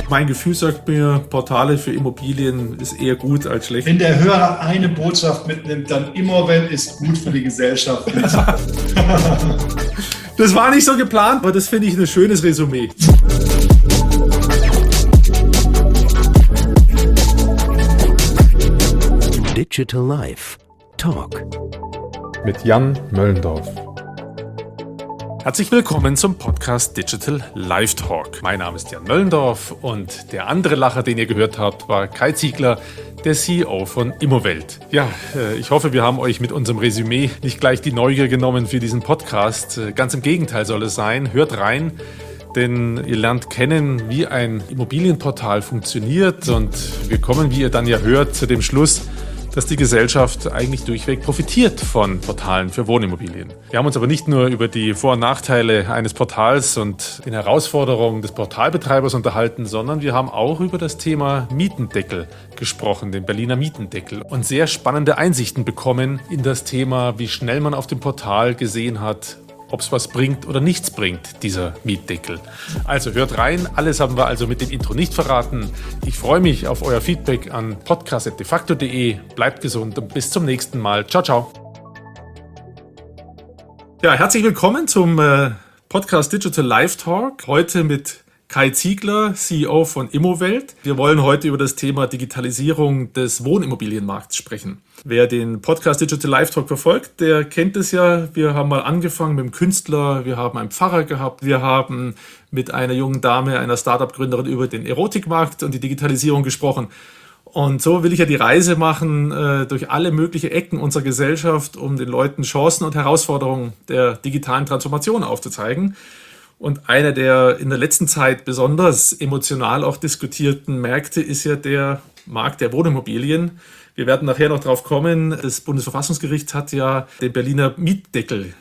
Mein Gefühl sagt mir, Portale für Immobilien ist eher gut als schlecht. Wenn der Hörer eine Botschaft mitnimmt, dann Immowelt ist gut für die Gesellschaft. Das war nicht so geplant, aber das finde ich ein schönes Resümee. Digital Life Talk mit Jan Möllendorf. Herzlich willkommen zum Podcast Digital Life Talk. Mein Name ist Jan Möllendorf und der andere Lacher, den ihr gehört habt, war Kai Ziegler, der CEO von Immowelt. Ja, ich hoffe, wir haben euch mit unserem Resümee nicht gleich die Neugier genommen für diesen Podcast. Ganz im Gegenteil soll es sein. Hört rein, denn ihr lernt kennen, wie ein Immobilienportal funktioniert und wir kommen, wie ihr dann ja hört, zu dem Schluss, dass die Gesellschaft eigentlich durchweg profitiert von Portalen für Wohnimmobilien. Wir haben uns aber nicht nur über die Vor- und Nachteile eines Portals und den Herausforderungen des Portalbetreibers unterhalten, sondern wir haben auch über das Thema Mietendeckel gesprochen, den Berliner Mietendeckel, und sehr spannende Einsichten bekommen in das Thema, wie schnell man auf dem Portal gesehen hat, ob es was bringt oder nichts bringt, dieser Mietdeckel. Also hört rein, alles haben wir also mit dem Intro nicht verraten. Ich freue mich auf euer Feedback an podcast@defacto.de. Bleibt gesund und bis zum nächsten Mal. Ciao, ciao. Ja, herzlich willkommen zum Podcast Digital Life Talk. Heute mit Kai Ziegler, CEO von Immowelt. Wir wollen heute über das Thema Digitalisierung des Wohnimmobilienmarkts sprechen. Wer den Podcast Digital Life Talk verfolgt, der kennt es ja. Wir haben mal angefangen mit einem Künstler, wir haben einen Pfarrer gehabt, wir haben mit einer jungen Dame, einer Startup-Gründerin über den Erotikmarkt und die Digitalisierung gesprochen. Und so will ich ja die Reise machen durch alle möglichen Ecken unserer Gesellschaft, um den Leuten Chancen und Herausforderungen der digitalen Transformation aufzuzeigen. Und einer der in der letzten Zeit besonders emotional auch diskutierten Märkte ist ja der Markt der Wohnimmobilien. Wir werden nachher noch drauf kommen. Das Bundesverfassungsgericht hat ja den Berliner Mietdeckel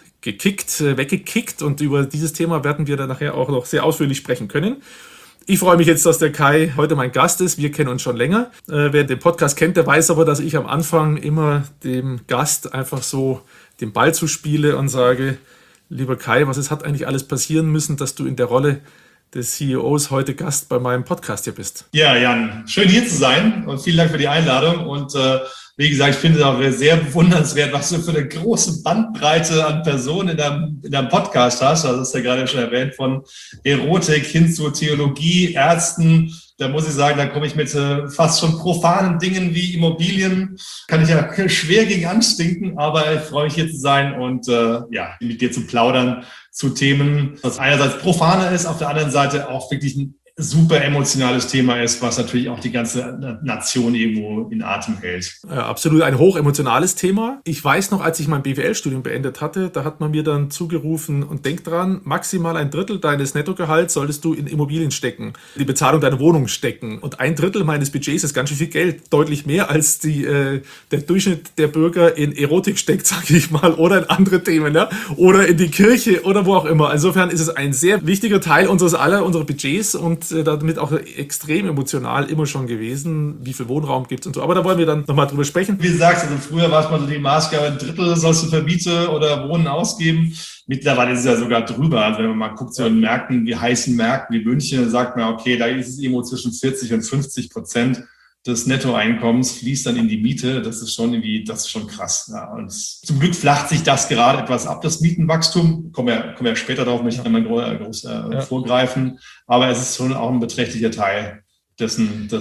weggekickt und über dieses Thema werden wir dann nachher auch noch sehr ausführlich sprechen können. Ich freue mich jetzt, dass der Kai heute mein Gast ist. Wir kennen uns schon länger. Wer den Podcast kennt, der weiß aber, dass ich am Anfang immer dem Gast einfach so den Ball zuspiele und sage: Lieber Kai, was hat eigentlich alles passieren müssen, dass du in der Rolle des CEOs heute Gast bei meinem Podcast hier bist? Ja, Jan, schön hier zu sein und vielen Dank für die Einladung. Und wie gesagt, ich finde es auch sehr bewundernswert, was du für eine große Bandbreite an Personen in deinem Podcast hast. Also das ist ja gerade schon erwähnt, von Erotik hin zu Theologie, Ärzten. Da muss ich sagen, da komme ich mit fast schon profanen Dingen wie Immobilien. Kann ich ja schwer gegen anstinken, aber ich freue mich hier zu sein und mit dir zu plaudern zu Themen, was einerseits profaner ist, auf der anderen Seite auch wirklich ein super emotionales Thema ist, was natürlich auch die ganze Nation irgendwo in Atem hält. Ja, absolut ein hochemotionales Thema. Ich weiß noch, als ich mein BWL-Studium beendet hatte, da hat man mir dann zugerufen, und denk dran, maximal 1/3 deines Nettogehalts solltest du in Immobilien stecken, die Bezahlung deiner Wohnung stecken. Und 1/3 meines Budgets ist ganz schön viel Geld, deutlich mehr als der Durchschnitt der Bürger in Erotik steckt, sage ich mal, oder in andere Themen, ja? Oder in die Kirche oder wo auch immer. Insofern ist es ein sehr wichtiger Teil unserer Budgets und damit auch extrem emotional immer schon gewesen, wie viel Wohnraum gibt es und so. Aber da wollen wir dann nochmal drüber sprechen. Wie du sagst, also früher war es mal so die Maßgabe, 1/3 sollst du für Miete oder Wohnen ausgeben. Mittlerweile ist es ja sogar drüber. Also wenn man mal guckt, so in Märkten, wie heißen Märkten wie München, dann sagt man, okay, da ist es irgendwo zwischen 40 und 50% des Nettoeinkommens fließt dann in die Miete. Das ist schon krass. Ja. Und zum Glück flacht sich das gerade etwas ab, das Mietenwachstum. Kommen wir später darauf, möchte ich einmal groß vorgreifen. Aber es ist schon auch ein beträchtlicher Teil dessen,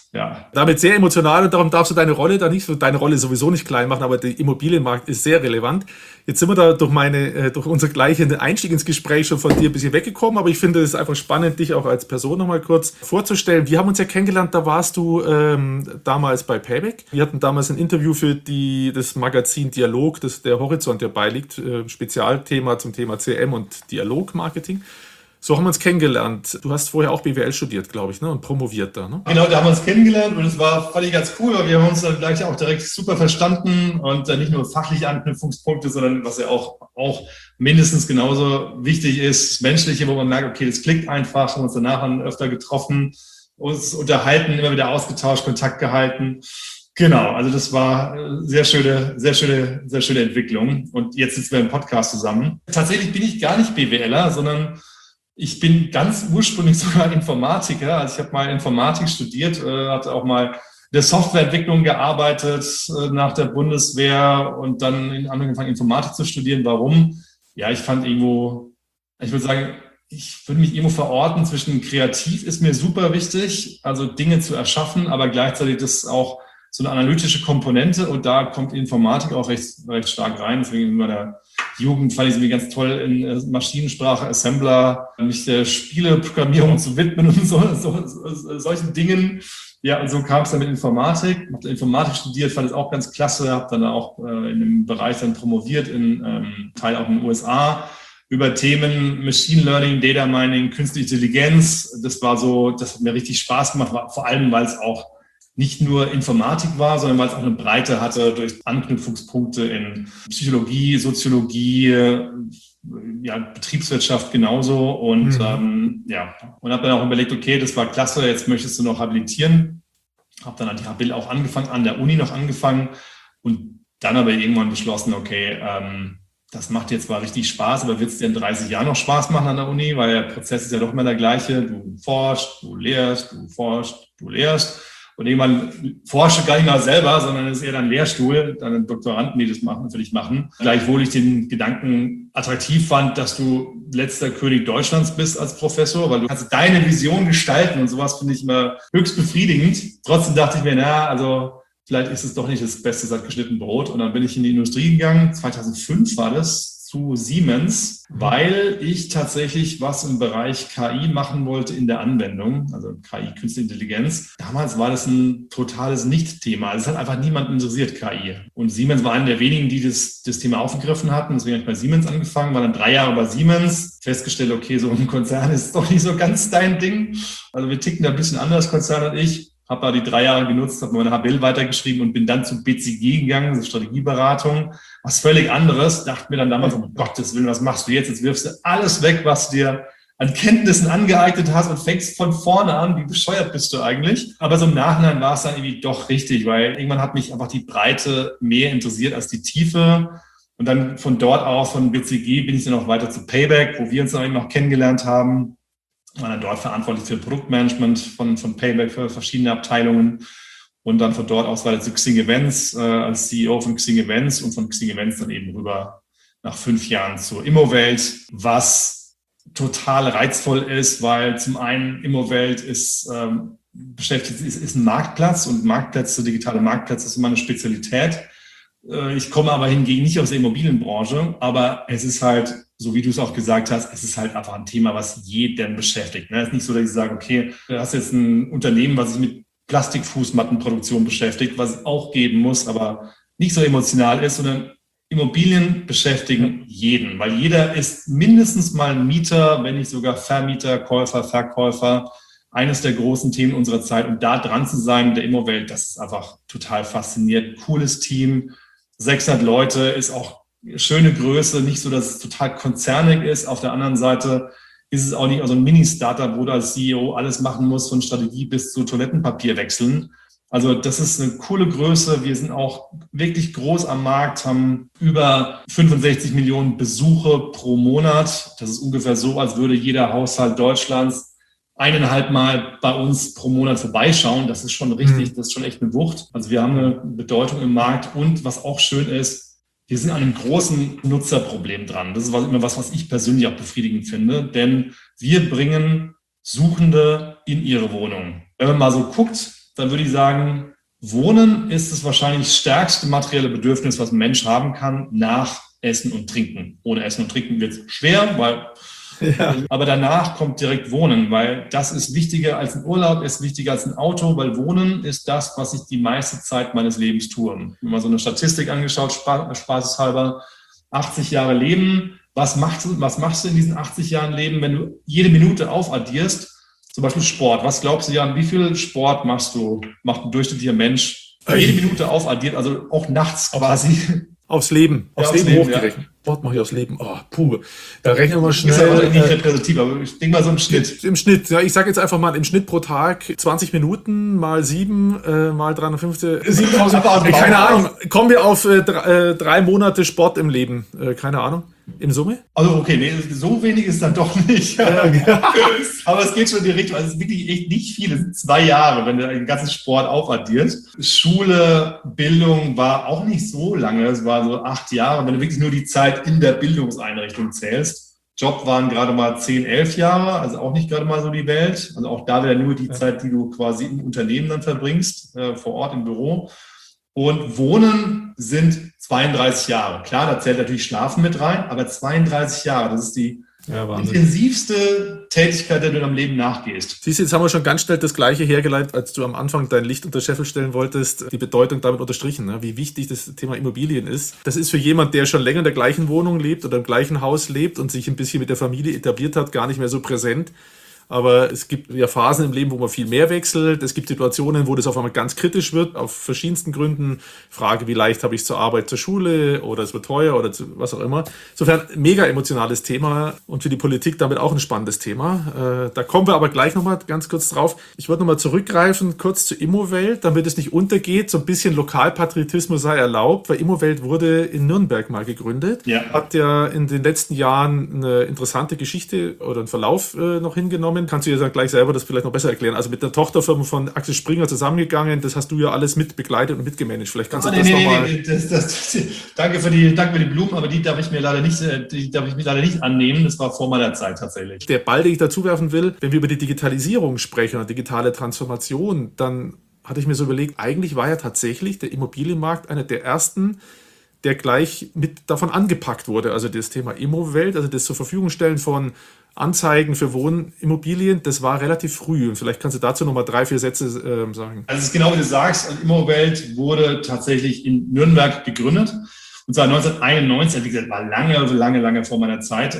Damit sehr emotional, und darum darfst du deine Rolle sowieso nicht klein machen, aber der Immobilienmarkt ist sehr relevant. Jetzt sind wir da durch unser gleichen Einstieg ins Gespräch schon von dir ein bisschen weggekommen, aber ich finde es einfach spannend, dich auch als Person nochmal kurz vorzustellen. Wir haben uns ja kennengelernt, da warst du damals bei Payback. Wir hatten damals ein Interview für das Magazin Dialog, das der Horizont, der beiliegt, Spezialthema zum Thema CRM und Dialogmarketing. So haben wir uns kennengelernt. Du hast vorher auch BWL studiert, glaube ich, ne? Und promoviert da, ne? Genau, da haben wir uns kennengelernt und fand ich ganz cool, weil wir haben uns dann gleich auch direkt super verstanden und nicht nur fachliche Anknüpfungspunkte, sondern was ja auch mindestens genauso wichtig ist, das Menschliche, wo man merkt, okay, das klickt einfach, haben uns danach öfter getroffen, uns unterhalten, immer wieder ausgetauscht, Kontakt gehalten. Genau, also das war sehr schöne Entwicklung und jetzt sitzen wir im Podcast zusammen. Tatsächlich bin ich gar nicht BWLer, sondern Ich bin ganz ursprünglich sogar Informatiker. Also ich habe mal Informatik studiert, hatte auch mal in der Softwareentwicklung gearbeitet nach der Bundeswehr und dann angefangen, Informatik zu studieren. Warum? Ja, ich würde sagen, ich würde mich irgendwo verorten zwischen kreativ ist mir super wichtig, also Dinge zu erschaffen, aber gleichzeitig das auch so eine analytische Komponente und da kommt Informatik auch recht stark rein. Deswegen in meiner Jugend fand ich es irgendwie ganz toll, in Maschinensprache, Assembler, mich der Spieleprogrammierung zu widmen und solchen Dingen. Ja, und so kam es dann mit Informatik. Ich habe Informatik studiert, fand es auch ganz klasse, habe dann auch in dem Bereich dann promoviert, Teil auch in den USA, über Themen Machine Learning, Data Mining, Künstliche Intelligenz. Das hat mir richtig Spaß gemacht, vor allem, weil es auch nicht nur Informatik war, sondern weil es auch eine Breite hatte durch Anknüpfungspunkte in Psychologie, Soziologie, Betriebswirtschaft genauso. Und und habe dann auch überlegt, okay, das war klasse, jetzt möchtest du noch habilitieren. Habe dann an die Habil auch angefangen, an der Uni noch angefangen und dann aber irgendwann beschlossen, okay, das macht jetzt zwar richtig Spaß, aber wird es dir in 30 Jahren noch Spaß machen an der Uni? Weil der Prozess ist ja doch immer der gleiche. Du forschst, du lehrst, du forschst, du lehrst. Und irgendwann forsche gar nicht mal selber, sondern es ist eher dein Lehrstuhl, deine Doktoranden, die das für dich machen. Gleichwohl ich den Gedanken attraktiv fand, dass du letzter König Deutschlands bist als Professor, weil du kannst deine Vision gestalten und sowas finde ich immer höchst befriedigend. Trotzdem dachte ich mir, vielleicht ist es doch nicht das Beste seit geschnittenem Brot. Und dann bin ich in die Industrie gegangen. 2005 war das zu Siemens, weil ich tatsächlich was im Bereich KI machen wollte in der Anwendung, also KI, Künstliche Intelligenz. Damals war das ein totales Nicht-Thema. Es hat einfach niemanden interessiert, KI. Und Siemens war einer der wenigen, die das Thema aufgegriffen hatten. Deswegen habe ich bei Siemens angefangen, war dann 3 Jahre bei Siemens, festgestellt, okay, so ein Konzern ist doch nicht so ganz dein Ding. Also wir ticken da ein bisschen anders, Konzern und ich. Habe da die 3 Jahre genutzt, habe meine Habil weitergeschrieben und bin dann zu BCG gegangen, so Strategieberatung. Was völlig anderes. Dachte mir dann damals, um Gottes Willen, was machst du jetzt? Jetzt wirfst du alles weg, was du dir an Kenntnissen angeeignet hast und fängst von vorne an. Wie bescheuert bist du eigentlich? Aber so im Nachhinein war es dann irgendwie doch richtig, weil irgendwann hat mich einfach die Breite mehr interessiert als die Tiefe. Und dann von dort aus, von BCG, bin ich dann auch weiter zu Payback, wo wir uns dann eben auch kennengelernt haben. War dann dort verantwortlich für Produktmanagement von Payback für verschiedene Abteilungen und dann von dort aus weiter zu Xing Events als CEO von Xing Events und von Xing Events dann eben rüber nach 5 Jahren zur Immowelt, was total reizvoll ist, weil zum einen Immowelt ist ein Marktplatz und digitale Marktplätze ist immer eine Spezialität. Ich komme aber hingegen nicht aus der Immobilienbranche, aber es ist halt, so wie du es auch gesagt hast, es ist halt einfach ein Thema, was jeden beschäftigt. Es ist nicht so, dass ich sage, okay, du hast jetzt ein Unternehmen, was sich mit Plastikfußmattenproduktion beschäftigt, was es auch geben muss, aber nicht so emotional ist, sondern Immobilien beschäftigen jeden, weil jeder ist mindestens mal ein Mieter, wenn nicht sogar Vermieter, Käufer, Verkäufer. Eines der großen Themen unserer Zeit und da dran zu sein, der Immowelt, das ist einfach total faszinierend. Cooles Team, 600 Leute, ist auch schöne Größe, nicht so, dass es total konzernig ist. Auf der anderen Seite ist es auch nicht so ein Mini-Startup, wo du als CEO alles machen musst, von Strategie bis zu Toilettenpapier wechseln. Also das ist eine coole Größe. Wir sind auch wirklich groß am Markt, haben über 65 Millionen Besuche pro Monat. Das ist ungefähr so, als würde jeder Haushalt Deutschlands 1,5 Mal bei uns pro Monat vorbeischauen. Das ist schon richtig, das ist schon echt eine Wucht. Also wir haben eine Bedeutung im Markt und was auch schön ist, wir sind an einem großen Nutzerproblem dran. Das ist immer was ich persönlich auch befriedigend finde, denn wir bringen Suchende in ihre Wohnung. Wenn man mal so guckt, dann würde ich sagen, Wohnen ist das wahrscheinlich stärkste materielle Bedürfnis, was ein Mensch haben kann, nach Essen und Trinken. Ohne Essen und Trinken wird es schwer, aber danach kommt direkt Wohnen, weil das ist wichtiger als ein Urlaub, ist wichtiger als ein Auto, weil Wohnen ist das, was ich die meiste Zeit meines Lebens tue. Wenn man so eine Statistik angeschaut, spaßeshalber, 80 Jahre Leben, was machst du in diesen 80 Jahren Leben, wenn du jede Minute aufaddierst? Zum Beispiel Sport. Was glaubst du, Jan, wie viel Sport macht ein durchschnittlicher Mensch? Jede Minute aufaddiert, also auch nachts quasi. Aufs Leben hochgerechnet. Ja. Sport mache ich aufs Leben. Oh, puh. Da rechnen wir schnell. Ist aber nicht repräsentativ, aber ich denke mal so im Schnitt. Im Schnitt, ja, ich sage jetzt einfach mal im Schnitt pro Tag 20 Minuten mal 7 mal 350, 7.000. Keine Ahnung. Kommen wir auf 3 Monate Sport im Leben? Keine Ahnung. in Summe? Also okay, nee, so wenig ist dann doch nicht. Aber es geht schon in die Richtung. Also es ist wirklich echt nicht viel. Es sind 2 Jahre, wenn du den ganzen Sport aufaddierst. Schule, Bildung war auch nicht so lange. Es war so 8 Jahre, wenn du wirklich nur die Zeit in der Bildungseinrichtung zählst. Job waren gerade mal 10, 11 Jahre, also auch nicht gerade mal so die Welt. Also auch da wieder nur die Zeit, die du quasi im Unternehmen dann verbringst, vor Ort im Büro. Und Wohnen sind 32 Jahre. Klar, da zählt natürlich Schlafen mit rein, aber 32 Jahre, das ist die intensivste Tätigkeit, der du in deinem Leben nachgehst. Siehst du, jetzt haben wir schon ganz schnell das Gleiche hergeleitet, als du am Anfang dein Licht unter Scheffel stellen wolltest, die Bedeutung damit unterstrichen, ne? Wie wichtig das Thema Immobilien ist. Das ist für jemand, der schon länger in der gleichen Wohnung lebt oder im gleichen Haus lebt und sich ein bisschen mit der Familie etabliert hat, gar nicht mehr so präsent. Aber es gibt ja Phasen im Leben, wo man viel mehr wechselt. Es gibt Situationen, wo das auf einmal ganz kritisch wird, auf verschiedensten Gründen. Frage, wie leicht habe ich zur Arbeit, zur Schule oder es wird teuer oder was auch immer. Insofern mega emotionales Thema und für die Politik damit auch ein spannendes Thema. Da kommen wir aber gleich nochmal ganz kurz drauf. Ich würde nochmal zurückgreifen, kurz zur Immowelt, damit es nicht untergeht. So ein bisschen Lokalpatriotismus sei erlaubt, weil Immowelt wurde in Nürnberg mal gegründet. Ja. Hat ja in den letzten Jahren eine interessante Geschichte oder einen Verlauf noch hingenommen. Kannst du ja dann gleich selber das vielleicht noch besser erklären. Also mit der Tochterfirma von Axel Springer zusammengegangen, das hast du ja alles mit begleitet und mitgemanagt. Vielleicht kannst du das nochmal... Danke für die Blumen, aber die darf ich mir leider nicht annehmen. Das war vor meiner Zeit tatsächlich. Der Ball, den ich dazu werfen will, wenn wir über die Digitalisierung sprechen und digitale Transformation, dann hatte ich mir so überlegt, eigentlich war ja tatsächlich der Immobilienmarkt einer der ersten, der gleich mit davon angepackt wurde. Also das Thema Immowelt, also das zur Verfügung stellen von Anzeigen für Wohnimmobilien, das war relativ früh. Und vielleicht kannst du dazu nochmal 3, 4 Sätze sagen. Also es ist genau wie du sagst, Immowelt wurde tatsächlich in Nürnberg gegründet. Und zwar 1991, wie gesagt, war lange vor meiner Zeit.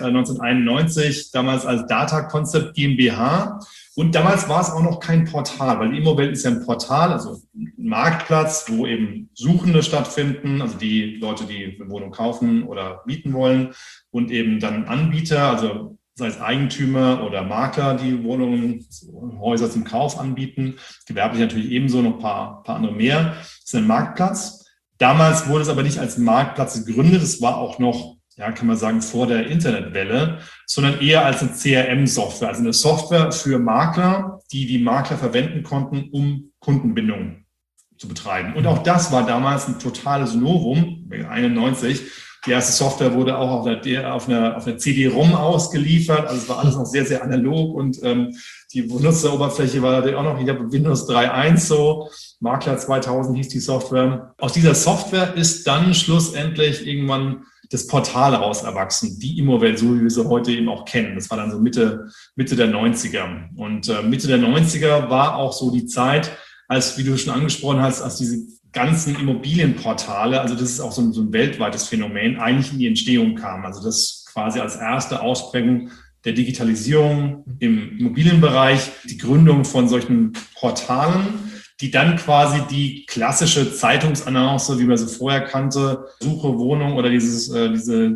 1991, damals als Data Concept GmbH. Und damals war es auch noch kein Portal, weil die Immowelt ist ja ein Portal, also ein Marktplatz, wo eben Suchende stattfinden, also die Leute, die eine Wohnung kaufen oder mieten wollen und eben dann Anbieter, also sei es Eigentümer oder Makler, die Wohnungen, Häuser zum Kauf anbieten. Gewerblich natürlich ebenso, noch ein paar andere mehr. Das ist ein Marktplatz. Damals wurde es aber nicht als Marktplatz gegründet. Es war auch noch, ja, kann man sagen, vor der Internetwelle, sondern eher als eine CRM-Software, also eine Software für Makler, die Makler verwenden konnten, um Kundenbindung zu betreiben. Und auch das war damals ein totales Novum, 1991. Die erste Software wurde auch auf einer CD-ROM ausgeliefert. Also es war alles noch sehr, sehr analog und die Benutzeroberfläche war natürlich auch noch, ich glaube, Windows 3.1 so. Makler 2000 hieß die Software. Aus dieser Software ist dann schlussendlich irgendwann das Portal raus erwachsen, die Immowelt, so wie wir sie heute eben auch kennen. Das war dann so Mitte der 90er. Und Mitte der 90er war auch so die Zeit, als, wie du schon angesprochen hast, als diese ganzen Immobilienportale, also das ist auch so ein weltweites Phänomen, eigentlich in die Entstehung kam. Also das quasi als erste Ausprägung der Digitalisierung im Immobilienbereich, die Gründung von solchen Portalen, die dann quasi die klassische Zeitungsannonce, wie man sie vorher kannte, Suche Wohnung oder diese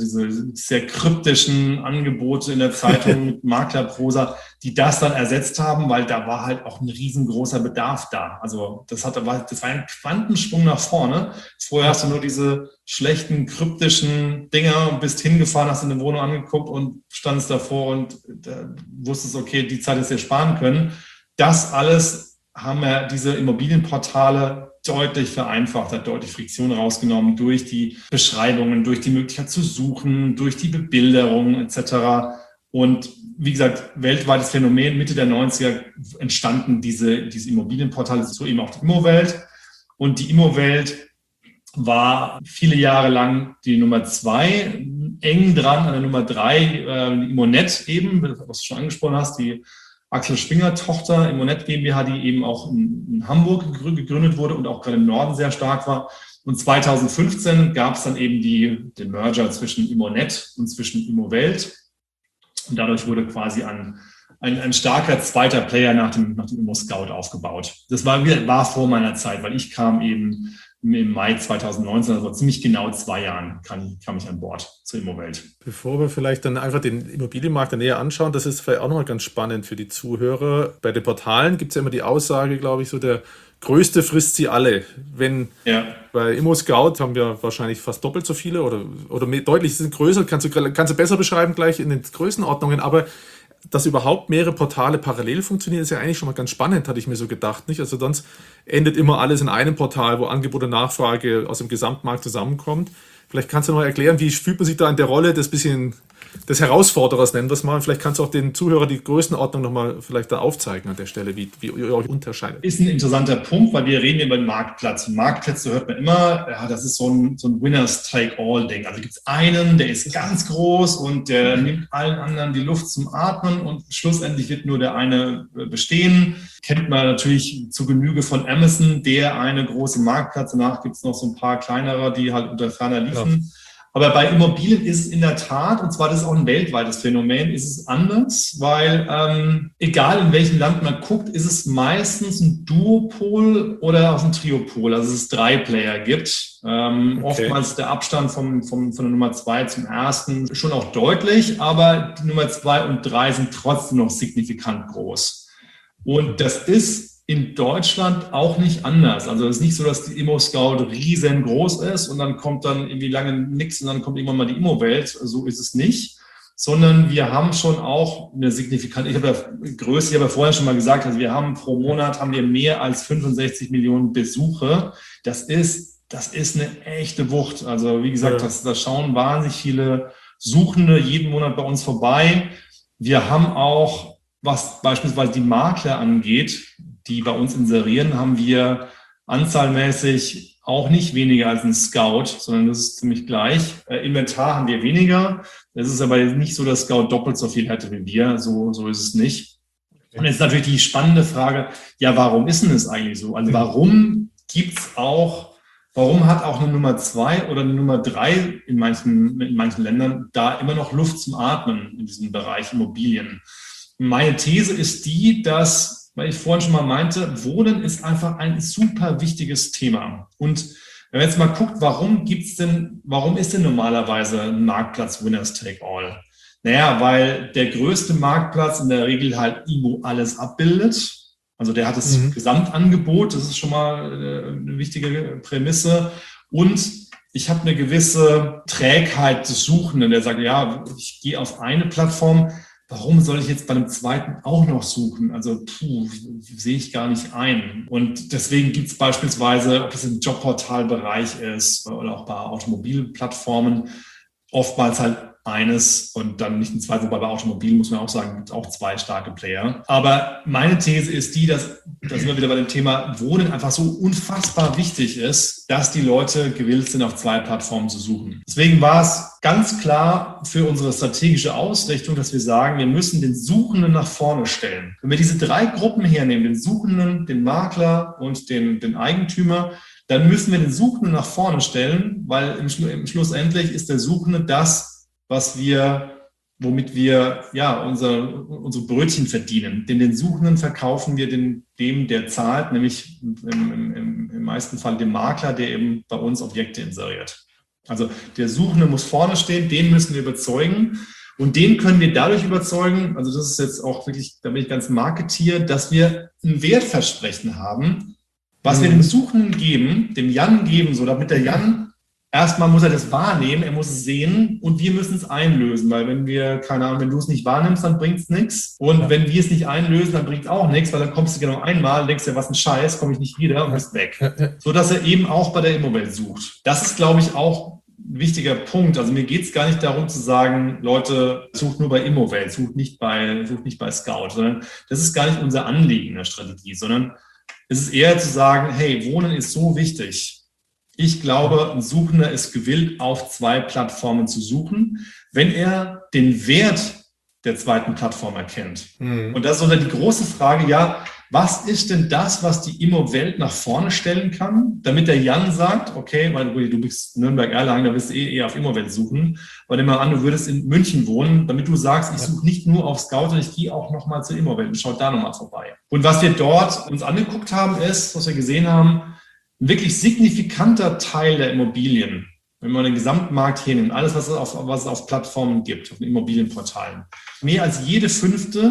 sehr kryptischen Angebote in der Zeitung mit Maklerprosa, die das dann ersetzt haben, weil da war halt auch ein riesengroßer Bedarf da. Also das war ein Quantensprung nach vorne. Vorher hast du nur diese schlechten, kryptischen Dinger und bist hingefahren, hast eine Wohnung angeguckt und standst davor und wusstest, okay, die Zeit ist dir sparen können. Das alles haben ja diese Immobilienportale deutlich vereinfacht, hat deutlich Friktion rausgenommen durch die Beschreibungen, durch die Möglichkeit zu suchen, durch die Bebilderung etc. Und wie gesagt, weltweites Phänomen, Mitte der 90er entstanden diese Immobilienportale, so eben auch die Immowelt. Und die Immowelt war viele Jahre lang die Nummer 2, eng dran an der Nummer 3, die Immonet eben, was du schon angesprochen hast, die Axel Springer Tochter, Immonet GmbH, die eben auch in Hamburg gegründet wurde und auch gerade im Norden sehr stark war. Und 2015 gab es dann eben den Merger zwischen Immonet und zwischen Immowelt. Und dadurch wurde quasi ein starker zweiter Player nach dem ImmoScout aufgebaut. Das war vor meiner Zeit, weil ich kam eben im Mai 2019, also ziemlich genau 2 Jahren, kam ich an Bord zur Immowelt. Bevor wir vielleicht dann einfach den Immobilienmarkt näher anschauen, das ist vielleicht auch nochmal ganz spannend für die Zuhörer. Bei den Portalen gibt es ja immer die Aussage, glaube ich, so der Größte frisst sie alle. Wenn Ja. bei ImmoScout haben wir wahrscheinlich fast doppelt so viele oder deutlich sind größer, kannst du besser beschreiben gleich in den Größenordnungen, aber dass überhaupt mehrere Portale parallel funktionieren, ist ja eigentlich schon mal ganz spannend, hatte ich mir so gedacht, nicht? Also sonst endet immer alles in einem Portal, wo Angebot und Nachfrage aus dem Gesamtmarkt zusammenkommt. Vielleicht kannst du noch erklären, wie fühlt man sich da in der Rolle des Herausforderers, nennen wir es mal. Vielleicht kannst du auch den Zuhörern die Größenordnung nochmal vielleicht da aufzeigen an der Stelle, wie ihr euch unterscheidet. Ist ein interessanter Punkt, weil wir reden über den Marktplatz. Und Marktplätze hört man immer, ja, das ist so ein Winners-Take-All-Ding. Also gibt es einen, der ist ganz groß und der nimmt allen anderen die Luft zum Atmen und schlussendlich wird nur der eine bestehen. Kennt man natürlich zu Genüge von Amazon, der eine große Marktplatz. Danach gibt es noch so ein paar kleinere, die halt unter ferner liefen. Ja. Aber bei Immobilien ist es in der Tat, und zwar das ist auch ein weltweites Phänomen, ist es anders, weil egal in welchem Land man guckt, ist es meistens ein Duopol oder auch ein Triopol, also es 3 Player gibt. Okay. Oftmals der Abstand von der Nummer 2 zum ersten schon auch deutlich, aber die Nummer 2 und 3 sind trotzdem noch signifikant groß. Und das ist in Deutschland auch nicht anders. Also es ist nicht so, dass die ImmoScout riesengroß ist und dann kommt dann irgendwie lange nichts und dann kommt irgendwann mal die Immowelt. So ist es nicht. Sondern wir haben schon auch eine signifikante, ich habe ja vorher schon mal gesagt, also wir haben pro Monat mehr als 65 Millionen Besuche. Das ist eine echte Wucht. Also wie gesagt, da schauen wahnsinnig viele Suchende jeden Monat bei uns vorbei. Wir haben auch, was beispielsweise die Makler angeht, die bei uns inserieren, haben wir anzahlmäßig auch nicht weniger als ein Scout, sondern das ist ziemlich gleich. Inventar haben wir weniger. Es ist aber nicht so, dass Scout doppelt so viel hätte wie wir. So ist es nicht. Und jetzt natürlich die spannende Frage, ja, warum ist denn das eigentlich so? Also warum hat auch eine Nummer 2 oder eine Nummer 3 in manchen Ländern da immer noch Luft zum Atmen in diesem Bereich Immobilien? Meine These ist die, dass, weil ich vorhin schon mal meinte, Wohnen ist einfach ein super wichtiges Thema. Und wenn man jetzt mal guckt, warum ist denn normalerweise ein Marktplatz Winners Take All? Naja, weil der größte Marktplatz in der Regel halt irgendwo alles abbildet. Also der hat das Gesamtangebot, das ist schon mal eine wichtige Prämisse. Und ich habe eine gewisse Trägheit des Suchenden, der sagt, ja, ich gehe auf eine Plattform, warum soll ich jetzt bei einem zweiten auch noch suchen? Also sehe ich gar nicht ein. Und deswegen gibt es beispielsweise, ob es im Jobportalbereich ist oder auch bei Automobilplattformen, oftmals halt eines und dann nicht ein zweites, wobei bei Automobil muss man auch sagen, gibt es auch 2 starke Player. Aber meine These ist die, dass sind wir wieder bei dem Thema Wohnen einfach so unfassbar wichtig ist, dass die Leute gewillt sind, auf 2 Plattformen zu suchen. Deswegen war es ganz klar für unsere strategische Ausrichtung, dass wir sagen, wir müssen den Suchenden nach vorne stellen. Wenn wir diese 3 Gruppen hernehmen, den Suchenden, den Makler und den Eigentümer, dann müssen wir den Suchenden nach vorne stellen, weil im Schlussendlich ist der Suchende das, womit wir ja unsere Brötchen verdienen. Denn den Suchenden verkaufen wir dem, der zahlt, nämlich im meisten Fall dem Makler, der eben bei uns Objekte inseriert. Also der Suchende muss vorne stehen, den müssen wir überzeugen. Und den können wir dadurch überzeugen, also das ist jetzt auch wirklich, da bin ich ganz Marketier, dass wir ein Wertversprechen haben, was wir dem Suchenden geben, dem Jan geben, so damit der Jan erstmal muss er das wahrnehmen, er muss es sehen und wir müssen es einlösen, weil wenn du es nicht wahrnimmst, dann bringt es nichts. Und wenn wir es nicht einlösen, dann bringt es auch nichts, weil dann kommst du genau einmal und denkst dir, was ein Scheiß, komme ich nicht wieder und bist weg. So dass er eben auch bei der Immowelt sucht. Das ist, glaube ich, auch ein wichtiger Punkt. Also mir geht es gar nicht darum zu sagen, Leute, sucht nur bei Immowelt, sucht nicht bei Scout, sondern das ist gar nicht unser Anliegen in der Strategie, sondern es ist eher zu sagen, hey, Wohnen ist so wichtig. Ich glaube, ein Suchender ist gewillt, auf 2 Plattformen zu suchen, wenn er den Wert der zweiten Plattform erkennt. Und das ist die große Frage, ja, was ist denn das, was die Immowelt nach vorne stellen kann, damit der Jan sagt, okay, weil du bist Nürnberg-Erlangen, da wirst du eher auf Immowelt suchen, aber nimm mal an, du würdest in München wohnen, damit du sagst, ich suche nicht nur auf Scout, sondern ich gehe auch nochmal zur Immowelt und schau da nochmal vorbei. Und was wir dort uns angeguckt haben, ist, was wir gesehen haben, ein wirklich signifikanter Teil der Immobilien, wenn man den Gesamtmarkt hernimmt, alles, was es auf Plattformen gibt, auf den Immobilienportalen, mehr als jede 5.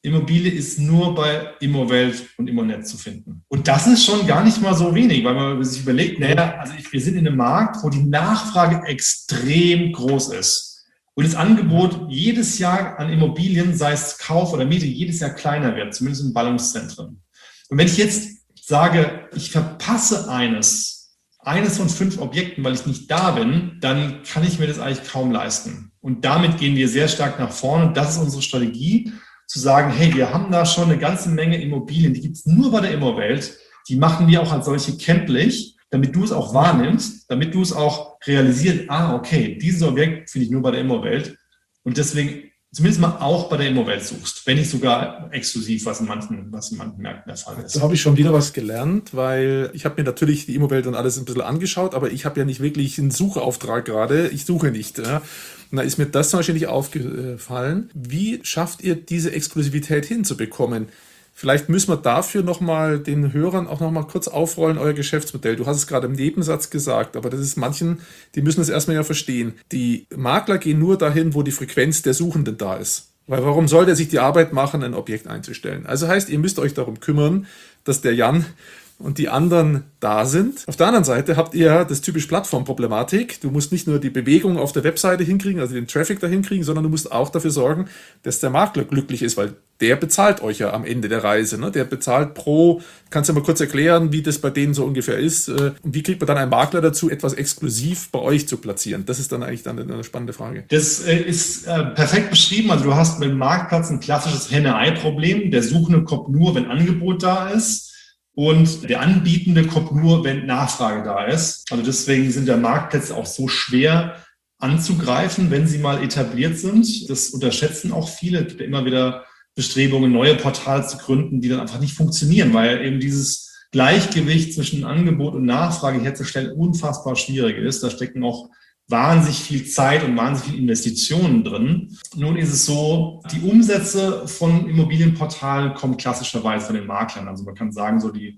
Immobilie ist nur bei Immowelt und Immonet zu finden. Und das ist schon gar nicht mal so wenig, weil man sich überlegt, wir sind in einem Markt, wo die Nachfrage extrem groß ist. Und das Angebot jedes Jahr an Immobilien, sei es Kauf oder Miete, jedes Jahr kleiner wird, zumindest in Ballungszentren. Und wenn ich jetzt sage, ich verpasse eines von 5 Objekten, weil ich nicht da bin, dann kann ich mir das eigentlich kaum leisten. Und damit gehen wir sehr stark nach vorne. Und das ist unsere Strategie, zu sagen, hey, wir haben da schon eine ganze Menge Immobilien, die gibt es nur bei der Immowelt, die machen wir auch als solche kenntlich, damit du es auch wahrnimmst, damit du es auch realisierst, okay, dieses Objekt finde ich nur bei der Immowelt und deswegen zumindest mal auch bei der Immowelt suchst, wenn nicht sogar exklusiv, was in manchen Märkten der Fall ist. Da habe ich schon wieder was gelernt, weil ich habe mir natürlich die Immowelt und alles ein bisschen angeschaut, aber ich habe ja nicht wirklich einen Suchauftrag gerade, ich suche nicht. Ja. Und da ist mir das zum Beispiel nicht aufgefallen. Wie schafft ihr diese Exklusivität hinzubekommen? Vielleicht müssen wir dafür nochmal den Hörern auch nochmal kurz aufrollen, euer Geschäftsmodell. Du hast es gerade im Nebensatz gesagt, aber das ist manchen, die müssen es erstmal ja verstehen. Die Makler gehen nur dahin, wo die Frequenz der Suchenden da ist. Weil warum soll der sich die Arbeit machen, ein Objekt einzustellen? Also heißt, ihr müsst euch darum kümmern, dass der Jan und die anderen da sind. Auf der anderen Seite habt ihr das typisch Plattformproblematik. Du musst nicht nur die Bewegung auf der Webseite hinkriegen, also den Traffic da hinkriegen, sondern du musst auch dafür sorgen, dass der Makler glücklich ist, weil der bezahlt euch ja am Ende der Reise. Ne? Der bezahlt kannst du mal kurz erklären, wie das bei denen so ungefähr ist? Und wie kriegt man dann einen Makler dazu, etwas exklusiv bei euch zu platzieren? Das ist dann eigentlich dann eine spannende Frage. Das ist perfekt beschrieben. Also du hast mit dem Marktplatz ein klassisches Henne-Ei-Problem. Der Suchende kommt nur, wenn Angebot da ist. Und der Anbietende kommt nur, wenn Nachfrage da ist. Also deswegen sind der Marktplätze auch so schwer anzugreifen, wenn sie mal etabliert sind. Das unterschätzen auch viele. Es gibt ja immer wieder Bestrebungen, neue Portale zu gründen, die dann einfach nicht funktionieren, weil eben dieses Gleichgewicht zwischen Angebot und Nachfrage herzustellen unfassbar schwierig ist. Da stecken auch wahnsinnig viel Zeit und wahnsinnig viel Investitionen drin. Nun ist es so, die Umsätze von Immobilienportalen kommen klassischerweise von den Maklern. Also man kann sagen, so die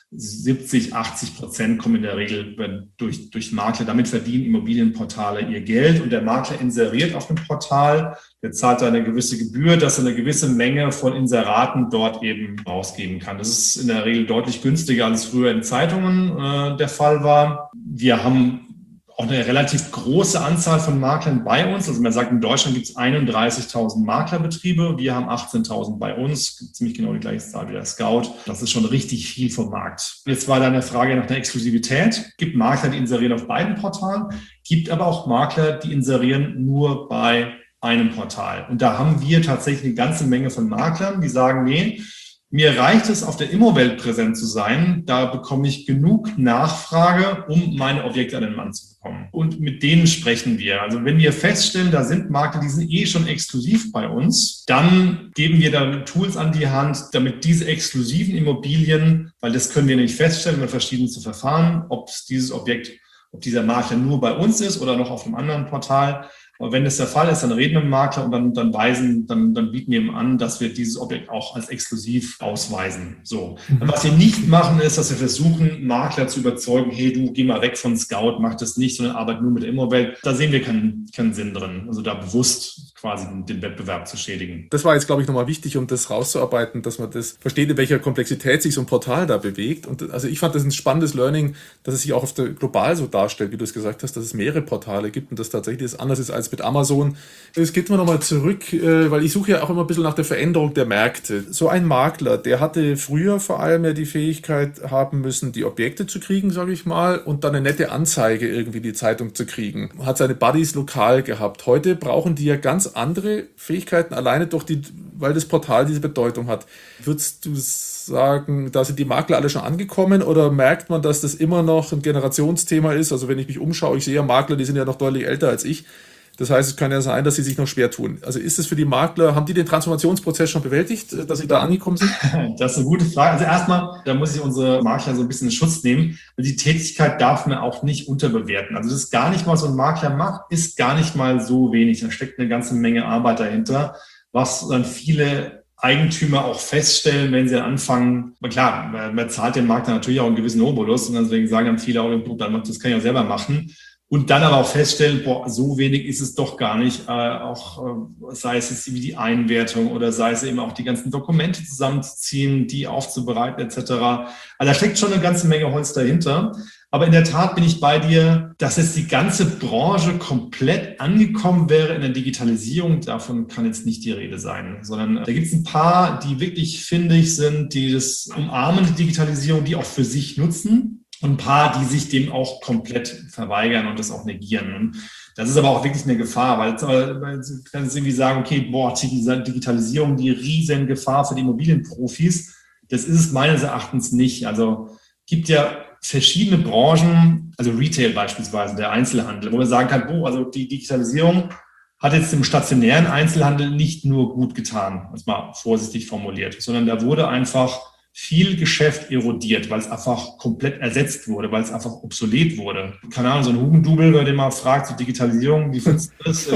70-80% kommen in der Regel durch Makler. Damit verdienen Immobilienportale ihr Geld und der Makler inseriert auf dem Portal. Der zahlt da eine gewisse Gebühr, dass er eine gewisse Menge von Inseraten dort eben rausgeben kann. Das ist in der Regel deutlich günstiger, als früher in Zeitungen der Fall war. Wir haben auch eine relativ große Anzahl von Maklern bei uns. Also man sagt, in Deutschland gibt es 31.000 Maklerbetriebe. Wir haben 18.000 bei uns. Ziemlich genau die gleiche Zahl wie der Scout. Das ist schon richtig viel vom Markt. Jetzt war da eine Frage nach der Exklusivität. Es gibt Makler, die inserieren auf beiden Portalen. Gibt aber auch Makler, die inserieren nur bei einem Portal. Und da haben wir tatsächlich eine ganze Menge von Maklern, die sagen, nee, mir reicht es, auf der Immowelt präsent zu sein. Da bekomme ich genug Nachfrage, um meine Objekte an den Mann zu bekommen. Und mit denen sprechen wir. Also wenn wir feststellen, da sind Makler, die sind schon exklusiv bei uns, dann geben wir dann Tools an die Hand, damit diese exklusiven Immobilien, weil das können wir nicht feststellen mit verschiedensten Verfahren, ob dieser Makler nur bei uns ist oder noch auf einem anderen Portal. Aber wenn das der Fall ist, dann reden wir mit dem Makler und dann bieten wir ihm an, dass wir dieses Objekt auch als exklusiv ausweisen. So. Was wir nicht machen, ist, dass wir versuchen, Makler zu überzeugen, hey, du geh mal weg von Scout, mach das nicht, sondern arbeite nur mit der Immowelt. Da sehen wir keinen Sinn drin. Also da bewusst quasi den Wettbewerb zu schädigen. Das war jetzt, glaube ich, nochmal wichtig, um das rauszuarbeiten, dass man das versteht, in welcher Komplexität sich so ein Portal da bewegt. Und also ich fand das ein spannendes Learning, dass es sich auch global so darstellt, wie du es gesagt hast, dass es mehrere Portale gibt und dass tatsächlich das anders ist als mit Amazon. Jetzt geht man nochmal zurück, weil ich suche ja auch immer ein bisschen nach der Veränderung der Märkte. So ein Makler, der hatte früher vor allem ja die Fähigkeit haben müssen, die Objekte zu kriegen, sage ich mal, und dann eine nette Anzeige irgendwie in die Zeitung zu kriegen. Hat seine Buddies lokal gehabt. Heute brauchen die ja ganz andere Fähigkeiten, alleine weil das Portal diese Bedeutung hat. Würdest du sagen, da sind die Makler alle schon angekommen oder merkt man, dass das immer noch ein Generationsthema ist? Also wenn ich mich umschaue, ich sehe ja Makler, die sind ja noch deutlich älter als ich. Das heißt, es kann ja sein, dass sie sich noch schwer tun. Also ist es für die Makler, haben die den Transformationsprozess schon bewältigt, dass sie da angekommen sind? Das ist eine gute Frage. Also erstmal, da muss ich unsere Makler so ein bisschen in Schutz nehmen. Die Tätigkeit darf man auch nicht unterbewerten. Also das ist gar nicht mal so ein Makler macht, ist gar nicht mal so wenig. Da steckt eine ganze Menge Arbeit dahinter, was dann viele Eigentümer auch feststellen, wenn sie anfangen. Aber klar, man zahlt dem Makler natürlich auch einen gewissen Obolus und deswegen sagen dann viele auch, das kann ich auch selber machen. Und dann aber auch feststellen, so wenig ist es doch gar nicht, sei es jetzt wie die Einwertung oder sei es eben auch die ganzen Dokumente zusammenzuziehen, die aufzubereiten etc. Also da steckt schon eine ganze Menge Holz dahinter. Aber in der Tat bin ich bei dir, dass jetzt die ganze Branche komplett angekommen wäre in der Digitalisierung. Davon kann jetzt nicht die Rede sein, sondern da gibt es ein paar, die wirklich findig sind, die das umarmen, die Digitalisierung, die auch für sich nutzen. Und ein paar, die sich dem auch komplett verweigern und das auch negieren. Und das ist aber auch wirklich eine Gefahr, weil du kannst irgendwie sagen, okay, Digitalisierung, die riesen Gefahr für die Immobilienprofis. Das ist es meines Erachtens nicht. Also gibt ja verschiedene Branchen, also Retail beispielsweise, der Einzelhandel, wo man sagen kann, also die Digitalisierung hat jetzt dem stationären Einzelhandel nicht nur gut getan, das mal vorsichtig formuliert, sondern da wurde einfach viel Geschäft erodiert, weil es einfach komplett ersetzt wurde, weil es einfach obsolet wurde. Keine Ahnung, so ein Hugendubel, wenn du mal fragt, zur Digitalisierung, wie findest du das?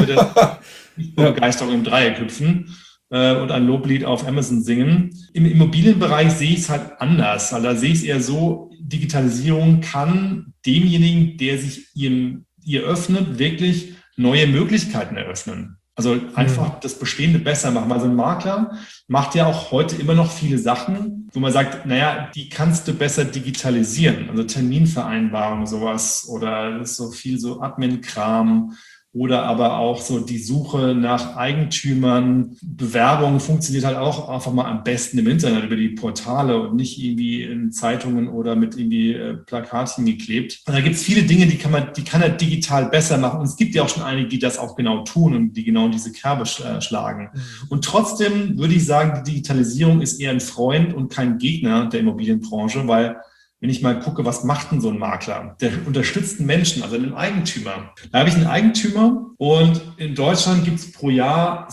Nicht nur Begeisterung im Dreieck hüpfen und ein Loblied auf Amazon singen. Im Immobilienbereich sehe ich es halt anders. Also da sehe ich es eher so, Digitalisierung kann demjenigen, der sich ihr öffnet, wirklich neue Möglichkeiten eröffnen. Also einfach das Bestehende besser machen. Also ein Makler macht ja auch heute immer noch viele Sachen, wo man sagt, naja, die kannst du besser digitalisieren. Also Terminvereinbarung, sowas oder so viel so Admin-Kram oder aber auch so die Suche nach Eigentümern. Bewerbung funktioniert halt auch einfach mal am besten im Internet über die Portale und nicht irgendwie in Zeitungen oder mit irgendwie Plakatchen geklebt. Und da gibt es viele Dinge, die kann er digital besser machen. Und es gibt ja auch schon einige, die das auch genau tun und die genau in diese Kerbe schlagen. Und trotzdem würde ich sagen, die Digitalisierung ist eher ein Freund und kein Gegner der Immobilienbranche, weil wenn ich mal gucke, was macht denn so ein Makler? Der unterstützt einen Menschen, also einen Eigentümer. Da habe ich einen Eigentümer und in Deutschland gibt es pro Jahr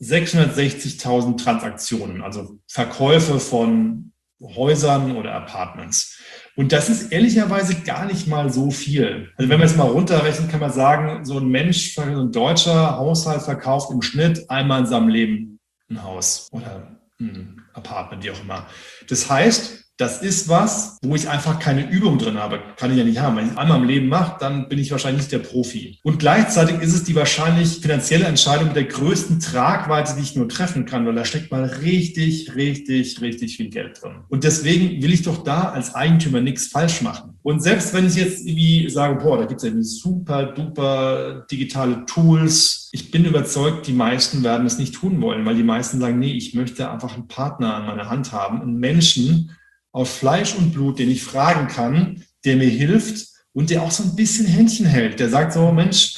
660.000 Transaktionen, also Verkäufe von Häusern oder Apartments. Und das ist ehrlicherweise gar nicht mal so viel. Also wenn man es mal runterrechnet, kann man sagen, so ein Mensch, so ein deutscher Haushalt verkauft im Schnitt einmal in seinem Leben ein Haus oder ein Apartment, wie auch immer. Das heißt, das ist was, wo ich einfach keine Übung drin habe. Kann ich ja nicht haben. Wenn ich es einmal im Leben mache, dann bin ich wahrscheinlich nicht der Profi. Und gleichzeitig ist es die wahrscheinlich finanzielle Entscheidung mit der größten Tragweite, die ich nur treffen kann, weil da steckt mal richtig viel Geld drin. Und deswegen will ich doch da als Eigentümer nichts falsch machen. Und selbst wenn ich jetzt irgendwie sage, da gibt es ja super duper digitale Tools, ich bin überzeugt, die meisten werden es nicht tun wollen, weil die meisten sagen, nee, ich möchte einfach einen Partner an meiner Hand haben, einen Menschen aus Fleisch und Blut, den ich fragen kann, der mir hilft und der auch so ein bisschen Händchen hält. Der sagt so, Mensch,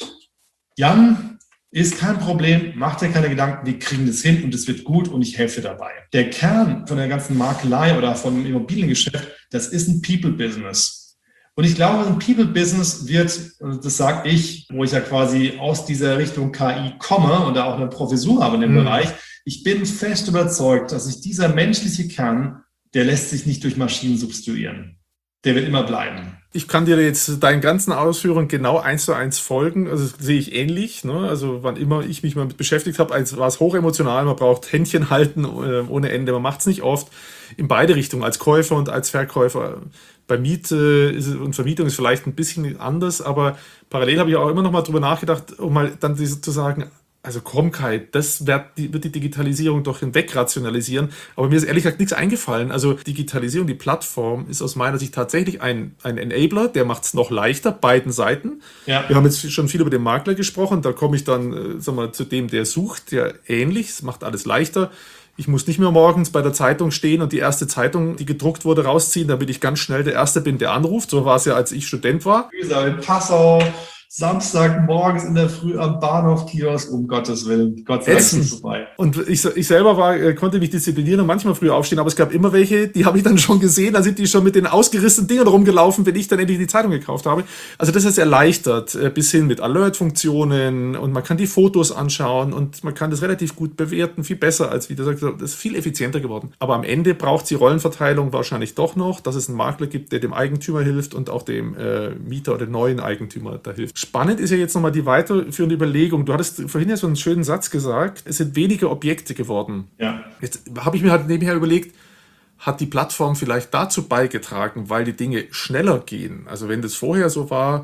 Jan, ist kein Problem, mach dir keine Gedanken, wir kriegen das hin und es wird gut und ich helfe dir dabei. Der Kern von der ganzen Makelei oder vom Immobiliengeschäft, das ist ein People-Business. Und ich glaube, ein People-Business wird, das sage ich, wo ich ja quasi aus dieser Richtung KI komme und da auch eine Professur habe in dem Bereich, ich bin fest überzeugt, dass sich dieser menschliche Kern, der lässt sich nicht durch Maschinen substituieren. Der wird immer bleiben. Ich kann dir jetzt deinen ganzen Ausführungen genau 1:1 folgen. Also das sehe ich ähnlich. Ne? Also wann immer ich mich mal mit beschäftigt habe, war es hochemotional. Man braucht Händchen halten ohne Ende. Man macht es nicht oft. In beide Richtungen, als Käufer und als Verkäufer. Bei Miete und Vermietung ist vielleicht ein bisschen anders, aber parallel habe ich auch immer noch mal drüber nachgedacht, um mal dann zu sagen, also komm Kai, das wird die Digitalisierung doch hinweg rationalisieren. Aber mir ist ehrlich gesagt nichts eingefallen. Also Digitalisierung, die Plattform ist aus meiner Sicht tatsächlich ein Enabler, der macht es noch leichter, beiden Seiten. Ja. Wir haben jetzt schon viel über den Makler gesprochen, da komme ich dann zu dem, der sucht, der ähnlich, es macht alles leichter. Ich muss nicht mehr morgens bei der Zeitung stehen und die erste Zeitung, die gedruckt wurde, rausziehen, damit ich ganz schnell der Erste bin, der anruft. So war es ja, als ich Student war. Wie gesagt, in Passau, Samstagmorgens in der Früh am Bahnhof-Kiosk, um Gottes Willen. Gott sei Dank ist es vorbei. Und ich selber konnte mich disziplinieren und manchmal früh aufstehen, aber es gab immer welche, die habe ich dann schon gesehen, da sind die schon mit den ausgerissenen Dingern rumgelaufen, wenn ich dann endlich die Zeitung gekauft habe. Also das ist erleichtert, bis hin mit Alert-Funktionen und man kann die Fotos anschauen und man kann das relativ gut bewerten, viel besser als, wie du sagst, das ist viel effizienter geworden. Aber am Ende braucht die Rollenverteilung wahrscheinlich doch noch, dass es einen Makler gibt, der dem Eigentümer hilft und auch dem Mieter oder neuen Eigentümer da hilft. Spannend ist ja jetzt nochmal die weiterführende Überlegung. Du hattest vorhin ja so einen schönen Satz gesagt, es sind weniger Objekte geworden. Ja. Jetzt habe ich mir halt nebenher überlegt, hat die Plattform vielleicht dazu beigetragen, weil die Dinge schneller gehen? Also wenn das vorher so war,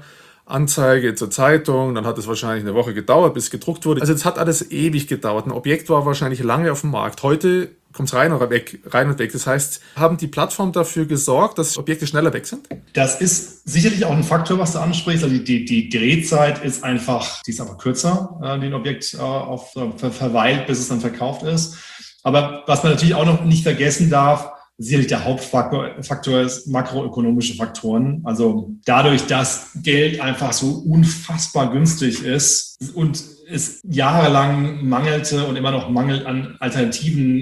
Anzeige zur Zeitung, dann hat es wahrscheinlich eine Woche gedauert, bis es gedruckt wurde. Also es hat alles ewig gedauert. Ein Objekt war wahrscheinlich lange auf dem Markt. Heute kommt es rein und weg. Das heißt, haben die Plattformen dafür gesorgt, dass Objekte schneller weg sind? Das ist sicherlich auch ein Faktor, was du ansprichst. Also die Drehzeit ist einfach kürzer, die ein Objekt verweilt, bis es dann verkauft ist. Aber was man natürlich auch noch nicht vergessen darf, sicherlich der Hauptfaktor ist makroökonomische Faktoren. Also dadurch, dass Geld einfach so unfassbar günstig ist und es jahrelang mangelte und immer noch mangelt an alternativen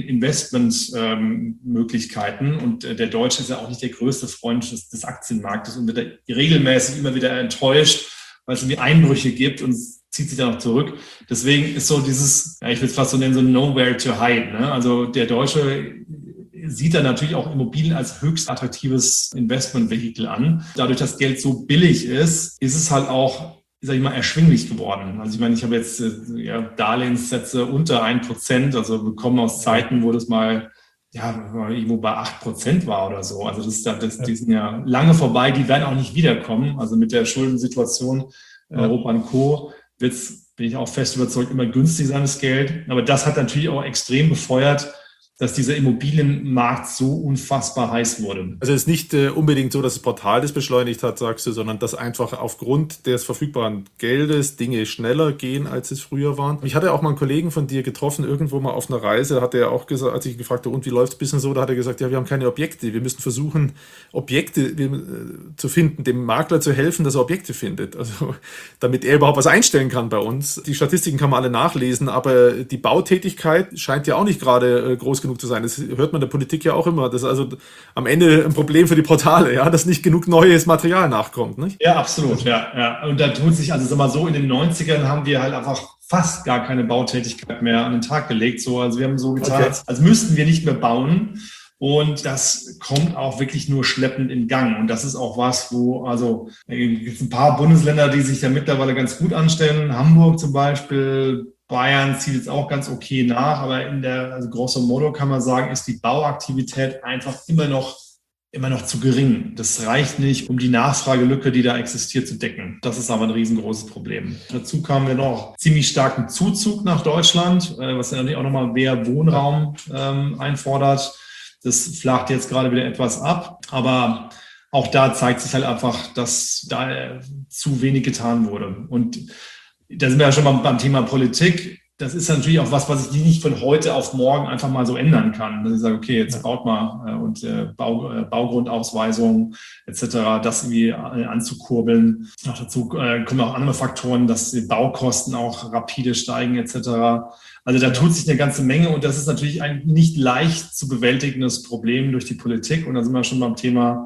Investmentmöglichkeiten. Und der Deutsche ist ja auch nicht der größte Freund des Aktienmarktes und wird regelmäßig immer wieder enttäuscht, weil es irgendwie Einbrüche gibt und zieht sich dann auch zurück. Deswegen ist so dieses, ich will es fast so nennen, so nowhere to hide. Ne? Also der Deutsche sieht dann natürlich auch Immobilien als höchst attraktives Investmentvehikel an. Dadurch, dass Geld so billig ist, ist es halt auch, sag ich mal, erschwinglich geworden. Also ich meine, ich habe jetzt Darlehenssätze unter 1%, also bekommen aus Zeiten, wo das mal irgendwo bei 8% war oder so. Also die sind ja lange vorbei, die werden auch nicht wiederkommen. Also mit der Schuldensituation Europa und Co. bin ich auch fest überzeugt, immer günstig sein, das Geld. Aber das hat natürlich auch extrem befeuert, dass dieser Immobilienmarkt so unfassbar heiß wurde. Also es ist nicht unbedingt so, dass das Portal das beschleunigt hat, sagst du, sondern dass einfach aufgrund des verfügbaren Geldes Dinge schneller gehen, als es früher waren. Ich hatte auch mal einen Kollegen von dir getroffen, irgendwo mal auf einer Reise, da hat er auch gesagt, als ich gefragt habe, und wie läuft es ein bisschen so, da hat er gesagt, ja, wir haben keine Objekte, wir müssen versuchen, Objekte zu finden, dem Makler zu helfen, dass er Objekte findet, also damit er überhaupt was einstellen kann bei uns. Die Statistiken kann man alle nachlesen, aber die Bautätigkeit scheint ja auch nicht gerade groß genug zu sein. Das hört man der Politik ja auch immer. Das ist also am Ende ein Problem für die Portale, ja, dass nicht genug neues Material nachkommt, nicht? Ja, absolut, ja. Und da tut sich, also sag mal so, in den 90ern haben wir halt einfach fast gar keine Bautätigkeit mehr an den Tag gelegt. So, also wir haben so getan, als müssten wir nicht mehr bauen. Und das kommt auch wirklich nur schleppend in Gang. Und das ist auch was, wo, also es gibt ein paar Bundesländer, die sich ja mittlerweile ganz gut anstellen. Hamburg zum Beispiel, Bayern zieht jetzt auch ganz okay nach, aber also grosso modo kann man sagen, ist die Bauaktivität einfach immer noch zu gering. Das reicht nicht, um die Nachfragelücke, die da existiert, zu decken. Das ist aber ein riesengroßes Problem. Dazu kamen wir noch ziemlich starken Zuzug nach Deutschland, was ja natürlich auch nochmal mehr Wohnraum einfordert. Das flacht jetzt gerade wieder etwas ab, aber auch da zeigt sich halt einfach, dass da zu wenig getan wurde. Und da sind wir ja schon beim Thema Politik. Das ist natürlich auch was ich nicht von heute auf morgen einfach mal so ändern kann. Dass ich sage, okay, jetzt baut mal und Baugrundausweisung etc., das irgendwie anzukurbeln. Noch dazu kommen auch andere Faktoren, dass die Baukosten auch rapide steigen etc. Also da tut sich eine ganze Menge und das ist natürlich ein nicht leicht zu bewältigendes Problem durch die Politik. Und da sind wir schon beim Thema,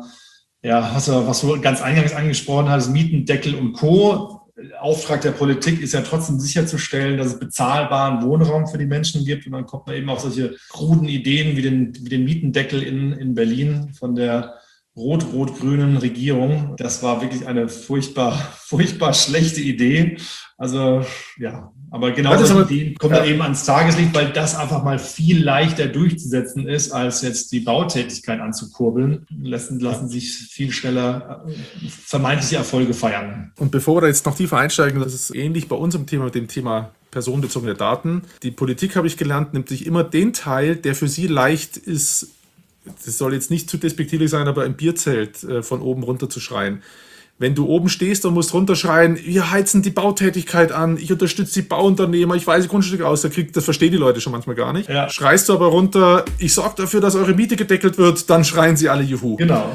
was du ganz eingangs angesprochen hast, Mietendeckel und Co. Auftrag der Politik ist ja trotzdem sicherzustellen, dass es bezahlbaren Wohnraum für die Menschen gibt. Und dann kommt man eben auf solche kruden Ideen wie den Mietendeckel in Berlin von der rot-rot-grünen Regierung. Das war wirklich eine furchtbar schlechte Idee. Also aber genau solche Ideen kommen dann eben ans Tageslicht, weil das einfach mal viel leichter durchzusetzen ist, als jetzt die Bautätigkeit anzukurbeln. Lassen sich viel schneller vermeintliche Erfolge feiern. Und bevor wir da jetzt noch tiefer einsteigen, das ist ähnlich bei unserem Thema mit dem Thema personenbezogene Daten. Die Politik, habe ich gelernt, nimmt sich immer den Teil, der für sie leicht ist. Das soll jetzt nicht zu despektierlich sein, aber im Bierzelt von oben runter zu schreien. Wenn du oben stehst und musst runterschreien, wir heizen die Bautätigkeit an, ich unterstütze die Bauunternehmer, ich weise Grundstücke aus, das verstehen die Leute schon manchmal gar nicht. Ja. Schreist du aber runter, ich sorge dafür, dass eure Miete gedeckelt wird, dann schreien sie alle Juhu. Genau.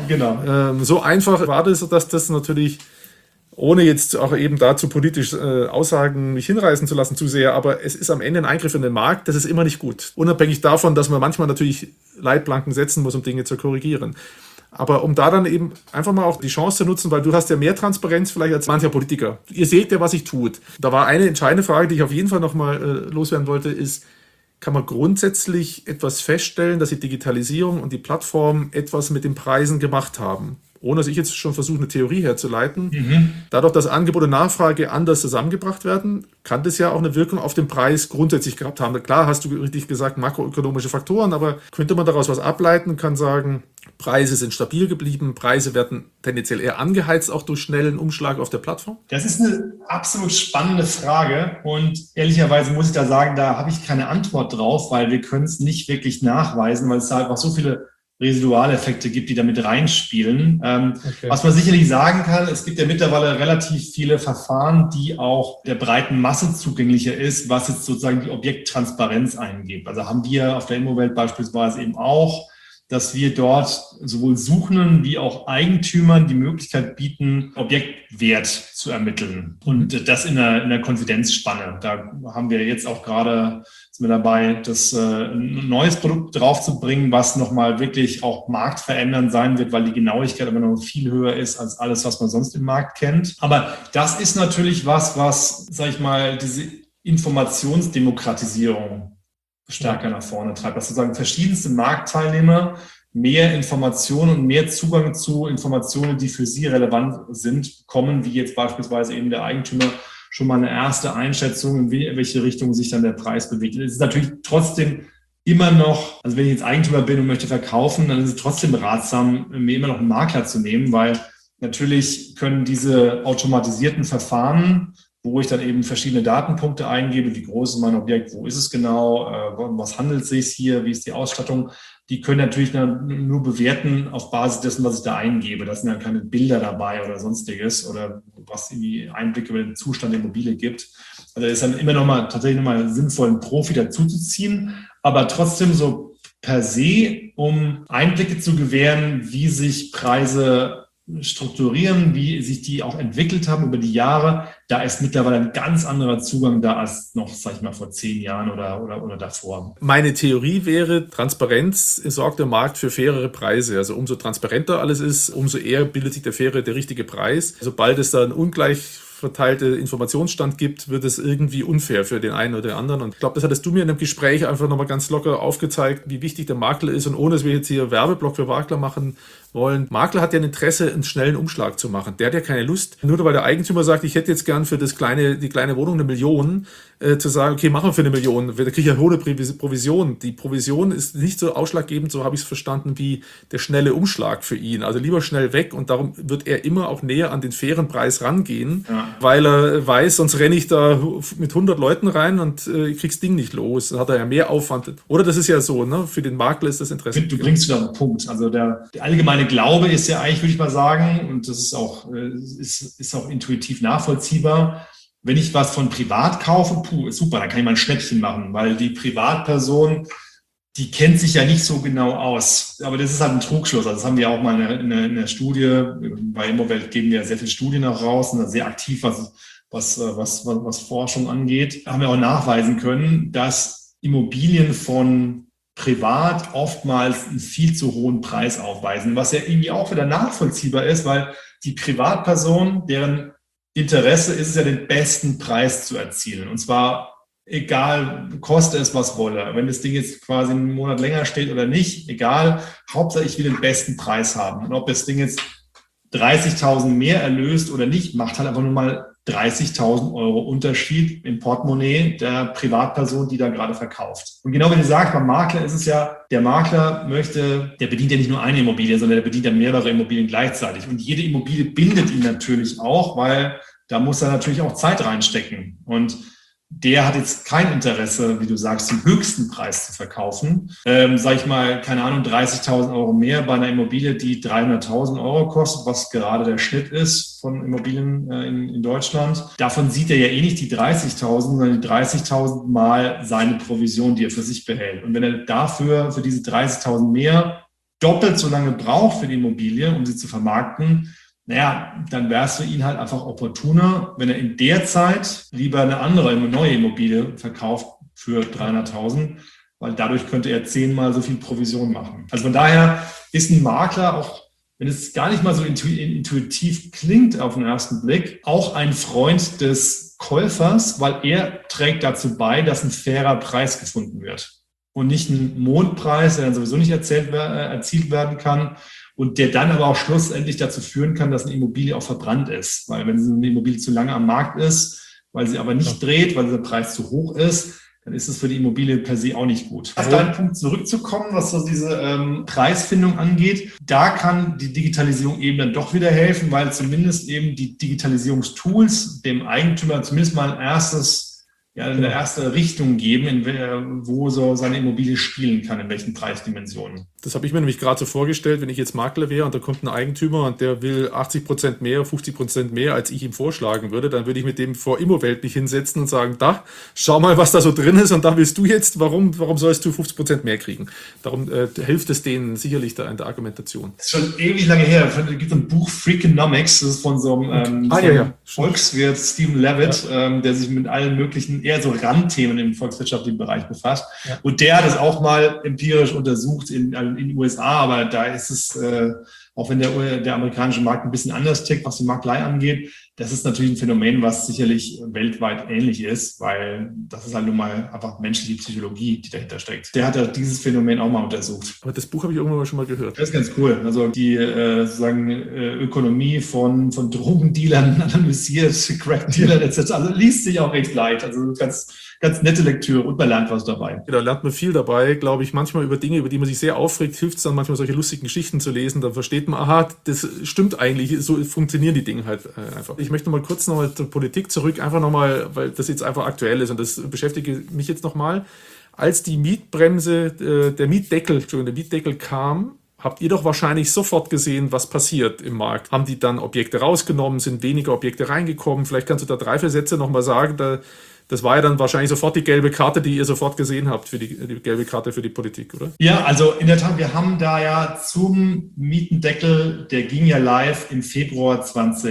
So einfach war das, dass das natürlich, ohne jetzt auch eben dazu politisch Aussagen mich hinreißen zu lassen zu sehr, aber es ist am Ende ein Eingriff in den Markt, das ist immer nicht gut. Unabhängig davon, dass man manchmal natürlich Leitplanken setzen muss, um Dinge zu korrigieren. Aber um da dann eben einfach mal auch die Chance zu nutzen, weil du hast ja mehr Transparenz vielleicht als mancher Politiker. Ihr seht ja, was ich tut. Da war eine entscheidende Frage, die ich auf jeden Fall nochmal loswerden wollte, ist, kann man grundsätzlich etwas feststellen, dass die Digitalisierung und die Plattform etwas mit den Preisen gemacht haben? Ohne dass ich jetzt schon versuche, eine Theorie herzuleiten. Dadurch, dass Angebot und Nachfrage anders zusammengebracht werden, kann das ja auch eine Wirkung auf den Preis grundsätzlich gehabt haben. Klar, hast du richtig gesagt, makroökonomische Faktoren, aber könnte man daraus was ableiten und kann sagen, Preise sind stabil geblieben, Preise werden tendenziell eher angeheizt, auch durch schnellen Umschlag auf der Plattform? Das ist eine absolut spannende Frage und ehrlicherweise muss ich da sagen, da habe ich keine Antwort drauf, weil wir können es nicht wirklich nachweisen, weil es da einfach so viele Residualeffekte gibt, die damit reinspielen. Okay. Was man sicherlich sagen kann, es gibt ja mittlerweile relativ viele Verfahren, die auch der breiten Masse zugänglicher ist, was jetzt sozusagen die Objekttransparenz eingeht. Also haben wir auf der Immowelt beispielsweise eben auch, dass wir dort sowohl Suchenden wie auch Eigentümern die Möglichkeit bieten, Objektwert zu ermitteln. Und das in einer Konfidenzspanne. Da haben wir jetzt auch gerade, sind wir dabei, ein neues Produkt draufzubringen, was nochmal wirklich auch marktverändernd sein wird, weil die Genauigkeit aber noch viel höher ist als alles, was man sonst im Markt kennt. Aber das ist natürlich was, sag ich mal, diese Informationsdemokratisierung stärker nach vorne treibt, dass sozusagen verschiedenste Marktteilnehmer mehr Informationen und mehr Zugang zu Informationen, die für sie relevant sind, bekommen, wie jetzt beispielsweise eben der Eigentümer schon mal eine erste Einschätzung, in welche Richtung sich dann der Preis bewegt. Es ist natürlich trotzdem immer noch, also wenn ich jetzt Eigentümer bin und möchte verkaufen, dann ist es trotzdem ratsam, mir immer noch einen Makler zu nehmen, weil natürlich können diese automatisierten Verfahren, wo ich dann eben verschiedene Datenpunkte eingebe, wie groß ist mein Objekt, wo ist es genau, was handelt es sich hier, wie ist die Ausstattung, die können natürlich nur bewerten auf Basis dessen, was ich da eingebe. Da sind ja keine Bilder dabei oder sonstiges oder was irgendwie Einblicke über den Zustand der Immobilie gibt. Also ist dann immer tatsächlich nochmal sinnvoll, einen Profi dazuzuziehen, aber trotzdem so per se, um Einblicke zu gewähren, wie sich Preise strukturieren, wie sich die auch entwickelt haben über die Jahre, da ist mittlerweile ein ganz anderer Zugang da als noch, sag ich mal, vor 10 Jahren oder davor. Meine Theorie wäre, Transparenz sorgt der Markt für fairere Preise. Also umso transparenter alles ist, umso eher bildet sich der richtige Preis. Sobald es da einen ungleich verteilte Informationsstand gibt, wird es irgendwie unfair für den einen oder den anderen. Und ich glaube, das hattest du mir in einem Gespräch einfach nochmal ganz locker aufgezeigt, wie wichtig der Makler ist. Und ohne dass wir jetzt hier Werbeblock für Makler machen wollen. Makler hat ja ein Interesse, einen schnellen Umschlag zu machen. Der hat ja keine Lust, nur weil der Eigentümer sagt, ich hätte jetzt gern für die kleine Wohnung 1 Million, zu sagen, okay, machen wir für 1 Million. Da kriege ich ja hohe Provision. Die Provision ist nicht so ausschlaggebend, so habe ich es verstanden, wie der schnelle Umschlag für ihn. Also lieber schnell weg und darum wird er immer auch näher an den fairen Preis rangehen, weil er weiß, sonst renne ich da mit 100 Leuten rein und ich krieg's Ding nicht los. Dann hat er ja mehr Aufwand. Oder das ist ja so, ne? Für den Makler ist das Interesse. Du bringst wieder einen Punkt. Also der allgemeine Glaube ist ja eigentlich, würde ich mal sagen, und das ist auch intuitiv nachvollziehbar, wenn ich was von privat kaufe, ist super, dann kann ich mal ein Schnäppchen machen, weil die Privatperson, die kennt sich ja nicht so genau aus. Aber das ist halt ein Trugschluss. Also das haben wir auch mal in einer Studie, bei Immowelt geben wir ja sehr viele Studien auch raus, und sehr aktiv, was Forschung angeht, haben wir auch nachweisen können, dass Immobilien von privat oftmals einen viel zu hohen Preis aufweisen, was ja irgendwie auch wieder nachvollziehbar ist, weil die Privatperson, deren Interesse ist es ja, den besten Preis zu erzielen. Und zwar egal, koste es, was wolle. Wenn das Ding jetzt quasi einen Monat länger steht oder nicht, egal, Hauptsache ich will den besten Preis haben. Und ob das Ding jetzt 30.000 mehr erlöst oder nicht, macht halt einfach nur mal 30.000 Euro Unterschied im Portemonnaie der Privatperson, die da gerade verkauft. Und genau wie du sagst, beim Makler ist es ja, der Makler der bedient ja nicht nur eine Immobilie, sondern der bedient ja mehrere Immobilien gleichzeitig. Und jede Immobilie bindet ihn natürlich auch, weil da muss er natürlich auch Zeit reinstecken. Und der hat jetzt kein Interesse, wie du sagst, den höchsten Preis zu verkaufen. Sag ich mal, keine Ahnung, 30.000 Euro mehr bei einer Immobilie, die 300.000 Euro kostet, was gerade der Schnitt ist von Immobilien in Deutschland. Davon sieht er ja eh nicht die 30.000, sondern die 30.000 mal seine Provision, die er für sich behält. Und wenn er dafür, für diese 30.000 mehr, doppelt so lange braucht für die Immobilie, um sie zu vermarkten, dann wäre es für ihn halt einfach opportuner, wenn er in der Zeit lieber eine neue Immobilie verkauft für 300.000, weil dadurch könnte er 10-mal so viel Provision machen. Also von daher ist ein Makler, auch wenn es gar nicht mal so intuitiv klingt auf den ersten Blick, auch ein Freund des Käufers, weil er trägt dazu bei, dass ein fairer Preis gefunden wird und nicht ein Mondpreis, der dann sowieso nicht erzielt werden kann, und der dann aber auch schlussendlich dazu führen kann, dass eine Immobilie auch verbrannt ist. Weil wenn eine Immobilie zu lange am Markt ist, weil sie aber nicht dreht, weil der Preis zu hoch ist, dann ist es für die Immobilie per se auch nicht gut. Auf deinen Punkt zurückzukommen, was so diese Preisfindung angeht, da kann die Digitalisierung eben dann doch wieder helfen, weil zumindest eben die Digitalisierungstools dem Eigentümer zumindest mal eine erste Richtung geben, wo so seine Immobilie spielen kann, in welchen Preisdimensionen. Das habe ich mir nämlich gerade so vorgestellt, wenn ich jetzt Makler wäre und da kommt ein Eigentümer und der will 80% mehr, 50% mehr, als ich ihm vorschlagen würde, dann würde ich mit dem vor Immowelt nicht hinsetzen und sagen, da, schau mal, was da so drin ist und da willst du jetzt, warum sollst du 50% mehr kriegen? Darum hilft es denen sicherlich da in der Argumentation. Das ist schon ewig lange her. Es gibt ein Buch Freakonomics, das ist von so einem Volkswirt Stephen Levitt, der sich mit allen möglichen, eher so Randthemen im volkswirtschaftlichen Bereich befasst. Ja. Und der hat es auch mal empirisch untersucht in den USA, aber da ist es, auch wenn der amerikanische Markt ein bisschen anders tickt, was die Maklerei angeht, das ist natürlich ein Phänomen, was sicherlich weltweit ähnlich ist, weil das ist halt nun mal einfach menschliche Psychologie, die dahinter steckt. Der hat ja dieses Phänomen auch mal untersucht. Aber das Buch habe ich irgendwann mal schon mal gehört. Das ist ganz cool. Also die sozusagen Ökonomie von Drogendealern analysiert, Crack-Dealern etc. Also liest sich auch recht leicht. Also ganz nette Lektüre und man lernt was dabei. Da lernt man viel dabei, glaube ich. Manchmal über Dinge, über die man sich sehr aufregt, hilft es dann manchmal, solche lustigen Geschichten zu lesen. Da versteht man, aha, das stimmt eigentlich, so funktionieren die Dinge halt einfach. Ich möchte mal kurz nochmal zur Politik zurück, einfach nochmal, weil das jetzt einfach aktuell ist und das beschäftige mich jetzt nochmal. Als die Mietbremse, der Mietdeckel kam, habt ihr doch wahrscheinlich sofort gesehen, was passiert im Markt. Haben die dann Objekte rausgenommen, sind weniger Objekte reingekommen? Vielleicht kannst du da 3, 4 Sätze nochmal sagen, das war ja dann wahrscheinlich sofort die gelbe Karte, die ihr sofort gesehen habt, für die gelbe Karte für die Politik, oder? Ja, also in der Tat, wir haben da ja zum Mietendeckel, der ging ja live im Februar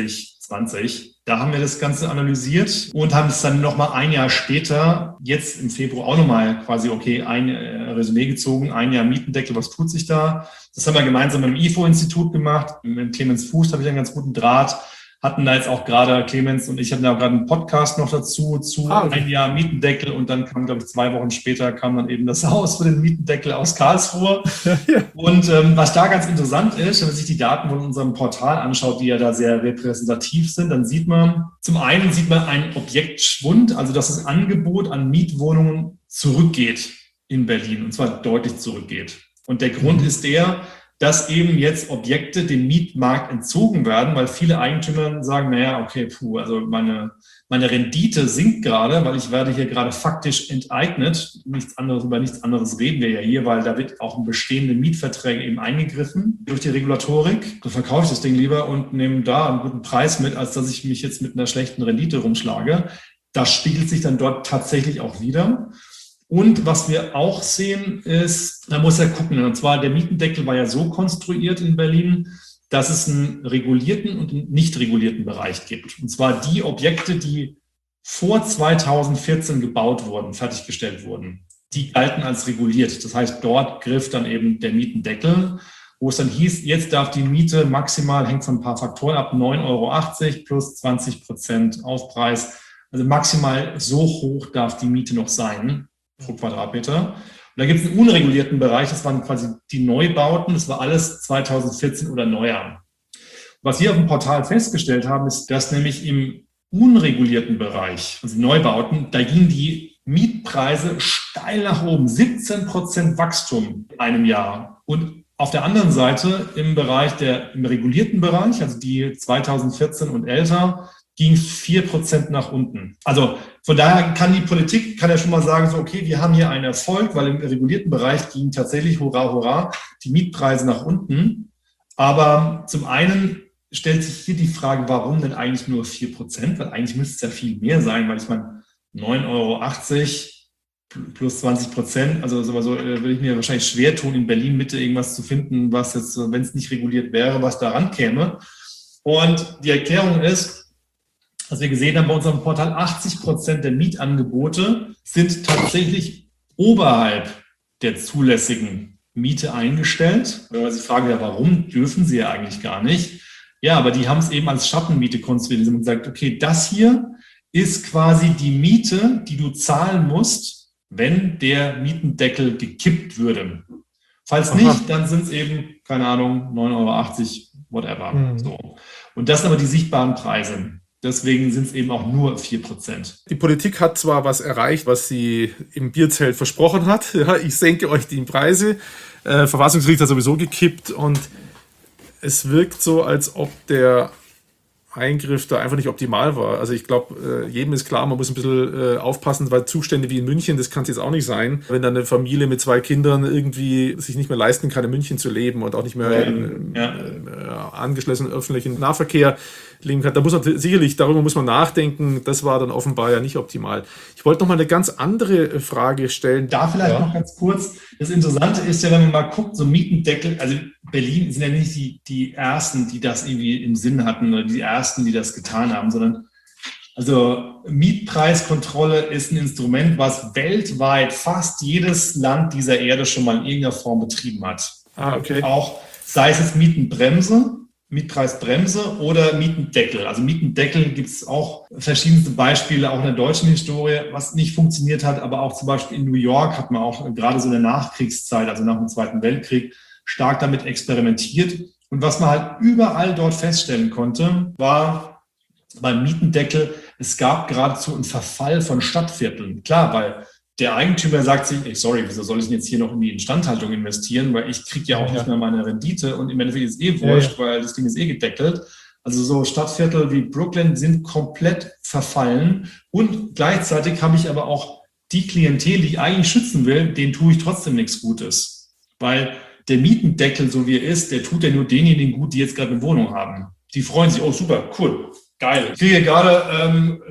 2020. Da haben wir das Ganze analysiert und haben es dann nochmal ein Jahr später, jetzt im Februar auch nochmal quasi, ein Resümee gezogen, ein Jahr Mietendeckel, was tut sich da? Das haben wir gemeinsam mit dem IFO-Institut gemacht, mit Clemens Fuß habe ich einen ganz guten Draht. Hatten da jetzt auch gerade, Clemens und ich hatten da gerade einen Podcast noch dazu, ein Jahr Mietendeckel und dann kam, glaube ich, 2 Wochen später kam dann eben das Haus für den Mietendeckel aus Karlsruhe. Ja. Und was da ganz interessant ist, wenn man sich die Daten von unserem Portal anschaut, die ja da sehr repräsentativ sind, dann sieht man, zum einen sieht man einen Objektschwund, also dass das Angebot an Mietwohnungen zurückgeht in Berlin und zwar deutlich zurückgeht. Und der Grund ist dass eben jetzt Objekte dem Mietmarkt entzogen werden, weil viele Eigentümer sagen, also meine Rendite sinkt gerade, weil ich werde hier gerade faktisch enteignet. Über nichts anderes reden wir ja hier, weil da wird auch in bestehende Mietverträge eben eingegriffen durch die Regulatorik. Da verkaufe ich das Ding lieber und nehme da einen guten Preis mit, als dass ich mich jetzt mit einer schlechten Rendite rumschlage. Das spiegelt sich dann dort tatsächlich auch wieder. Und was wir auch sehen ist, man muss ja gucken, und zwar der Mietendeckel war ja so konstruiert in Berlin, dass es einen regulierten und einen nicht regulierten Bereich gibt. Und zwar die Objekte, die vor 2014 gebaut wurden, fertiggestellt wurden, die galten als reguliert. Das heißt, dort griff dann eben der Mietendeckel, wo es dann hieß, jetzt darf die Miete maximal, hängt von ein paar Faktoren ab, 9,80 € plus 20% Aufpreis. Also maximal so hoch darf die Miete noch sein pro Quadratmeter. Und da gibt es einen unregulierten Bereich, das waren quasi die Neubauten, das war alles 2014 oder neuer. Was wir auf dem Portal festgestellt haben, ist, dass nämlich im unregulierten Bereich, also Neubauten, da gingen die Mietpreise steil nach oben, 17% Wachstum in einem Jahr. Und auf der anderen Seite im regulierten Bereich, also die 2014 und älter, ging es 4% nach unten. Also von daher kann die Politik ja schon mal sagen, so okay, wir haben hier einen Erfolg, weil im regulierten Bereich gingen tatsächlich, hurra, die Mietpreise nach unten. Aber zum einen stellt sich hier die Frage, warum denn eigentlich nur 4%? Weil eigentlich müsste es ja viel mehr sein, weil ich meine, 9,80 € plus 20%, also sowieso würde ich mir wahrscheinlich schwer tun, in Berlin Mitte irgendwas zu finden, was jetzt, wenn es nicht reguliert wäre, was daran käme. Und die Erklärung ist, was wir gesehen haben bei unserem Portal, 80% der Mietangebote sind tatsächlich oberhalb der zulässigen Miete eingestellt. Wenn man sich fragt, ja, warum dürfen sie ja eigentlich gar nicht? Ja, aber die haben es eben als Schattenmiete konstruiert. Sie haben gesagt, okay, das hier ist quasi die Miete, die du zahlen musst, wenn der Mietendeckel gekippt würde. Falls nicht, dann sind es eben, keine Ahnung, 9,80 €, whatever. So. Und das sind aber die sichtbaren Preise. Deswegen sind es eben auch nur 4%. Die Politik hat zwar was erreicht, was sie im Bierzelt versprochen hat. Ja, ich senke euch die Preise. Verfassungsgericht hat sowieso gekippt und es wirkt so, als ob der Eingriff da einfach nicht optimal war. Also ich glaube, jedem ist klar, man muss ein bisschen aufpassen, weil Zustände wie in München, das kann es jetzt auch nicht sein, wenn dann eine Familie mit 2 Kindern irgendwie sich nicht mehr leisten kann, in München zu leben und auch nicht mehr in angeschlossenen öffentlichen Nahverkehr leben kann. Da muss man sicherlich, darüber muss man nachdenken. Das war dann offenbar ja nicht optimal. Ich wollte noch mal eine ganz andere Frage stellen. Da vielleicht noch ganz kurz. Das Interessante ist ja, wenn man mal guckt, so Mietendeckel, also Berlin sind ja nicht die Ersten, die das irgendwie im Sinn hatten oder die Ersten, die das getan haben, sondern also Mietpreiskontrolle ist ein Instrument, was weltweit fast jedes Land dieser Erde schon mal in irgendeiner Form betrieben hat. Okay. Auch sei es jetzt Mietpreisbremse oder Mietendeckel. Also Mietendeckel gibt es auch verschiedenste Beispiele, auch in der deutschen Historie, was nicht funktioniert hat, aber auch zum Beispiel in New York hat man auch gerade so in der Nachkriegszeit, also nach dem Zweiten Weltkrieg, stark damit experimentiert. Und was man halt überall dort feststellen konnte, war beim Mietendeckel, es gab geradezu einen Verfall von Stadtvierteln. Klar, weil der Eigentümer sagt sich, wieso soll ich denn jetzt hier noch in die Instandhaltung investieren, weil ich kriege ja auch nicht mehr meine Rendite und im Endeffekt ist wurscht, weil das Ding ist gedeckelt. Also so Stadtviertel wie Brooklyn sind komplett verfallen und gleichzeitig habe ich aber auch die Klientel, die ich eigentlich schützen will, denen tue ich trotzdem nichts Gutes, weil der Mietendeckel, so wie er ist, der tut ja nur denjenigen gut, die jetzt gerade eine Wohnung haben. Die freuen sich, oh super, cool. Geil. Ich kriege gerade eine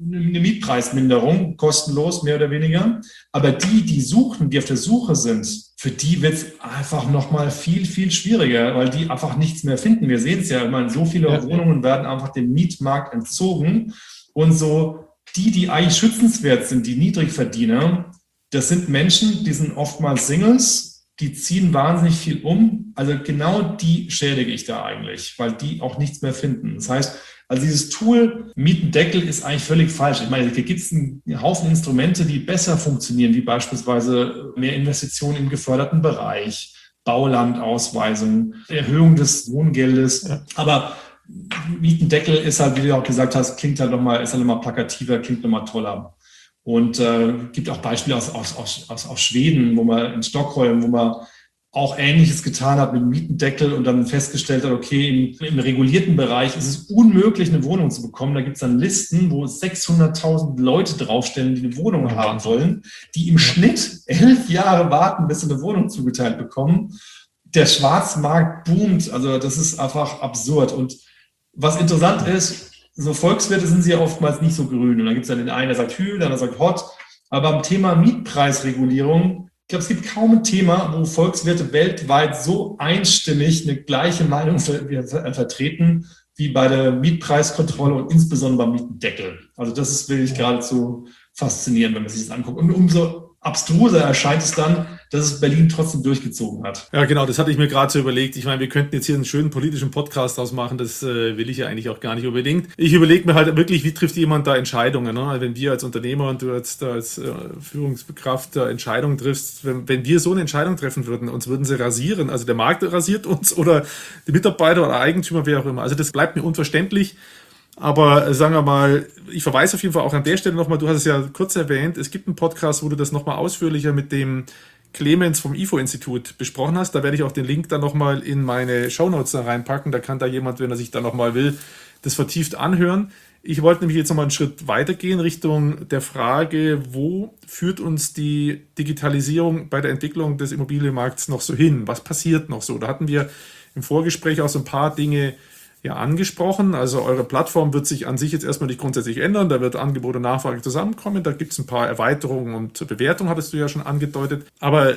Mietpreisminderung, kostenlos, mehr oder weniger. Aber die suchen, die auf der Suche sind, für die wird es einfach nochmal viel, viel schwieriger, weil die einfach nichts mehr finden. Wir sehen es ja, ich meine, so viele Wohnungen werden einfach dem Mietmarkt entzogen. Und so die eigentlich schützenswert sind, die Niedrigverdiener, das sind Menschen, die sind oftmals Singles, die ziehen wahnsinnig viel um. Also genau die schädige ich da eigentlich, weil die auch nichts mehr finden. Das heißt, also dieses Tool Mietendeckel ist eigentlich völlig falsch. Ich meine, hier gibt es einen Haufen Instrumente, die besser funktionieren, wie beispielsweise mehr Investitionen im geförderten Bereich, Baulandausweisung, Erhöhung des Wohngeldes. Ja. Aber Mietendeckel ist halt, wie du auch gesagt hast, klingt halt nochmal, ist halt nochmal plakativer, klingt nochmal toller. Und gibt auch Beispiele aus Schweden, in Stockholm, wo man auch Ähnliches getan hat mit dem Mietendeckel und dann festgestellt hat, okay, im regulierten Bereich ist es unmöglich, eine Wohnung zu bekommen. Da gibt es dann Listen, wo 600.000 Leute draufstellen, die eine Wohnung haben wollen, die im Schnitt 11 Jahre warten, bis sie eine Wohnung zugeteilt bekommen. Der Schwarzmarkt boomt, also das ist einfach absurd. Und was interessant ist, so Volkswirte sind sie ja oftmals nicht so grün. Und dann gibt es dann den einen, der sagt Hü, der andere sagt Hot. Aber beim Thema Mietpreisregulierung, ich glaube, es gibt kaum ein Thema, wo Volkswirte weltweit so einstimmig eine gleiche Meinung vertreten wie bei der Mietpreiskontrolle und insbesondere beim Mietendeckel. Also das ist wirklich geradezu faszinierend, wenn man sich das anguckt. Und umso abstruser erscheint es dann, dass es Berlin trotzdem durchgezogen hat. Ja, genau, das hatte ich mir gerade so überlegt. Ich meine, wir könnten jetzt hier einen schönen politischen Podcast ausmachen, das will ich ja eigentlich auch gar nicht unbedingt. Ich überlege mir halt wirklich, wie trifft jemand da Entscheidungen? Ne? Wenn wir als Unternehmer und du als Führungskraft da Entscheidungen triffst, wenn wir so eine Entscheidung treffen würden, uns würden sie rasieren, also der Markt rasiert uns oder die Mitarbeiter oder Eigentümer, wer auch immer. Also das bleibt mir unverständlich. Aber sagen wir mal, ich verweise auf jeden Fall auch an der Stelle nochmal, du hast es ja kurz erwähnt, es gibt einen Podcast, wo du das nochmal ausführlicher mit dem Clemens vom IFO-Institut besprochen hast. Da werde ich auch den Link dann nochmal in meine Shownotes da reinpacken. Da kann da jemand, wenn er sich da nochmal will, das vertieft anhören. Ich wollte nämlich jetzt nochmal einen Schritt weitergehen Richtung der Frage, wo führt uns die Digitalisierung bei der Entwicklung des Immobilienmarkts noch so hin? Was passiert noch so? Da hatten wir im Vorgespräch auch so ein paar Dinge angesprochen. Also eure Plattform wird sich an sich jetzt erstmal nicht grundsätzlich ändern. Da wird Angebot und Nachfrage zusammenkommen. Da gibt es ein paar Erweiterungen und Bewertungen, hattest du ja schon angedeutet. Aber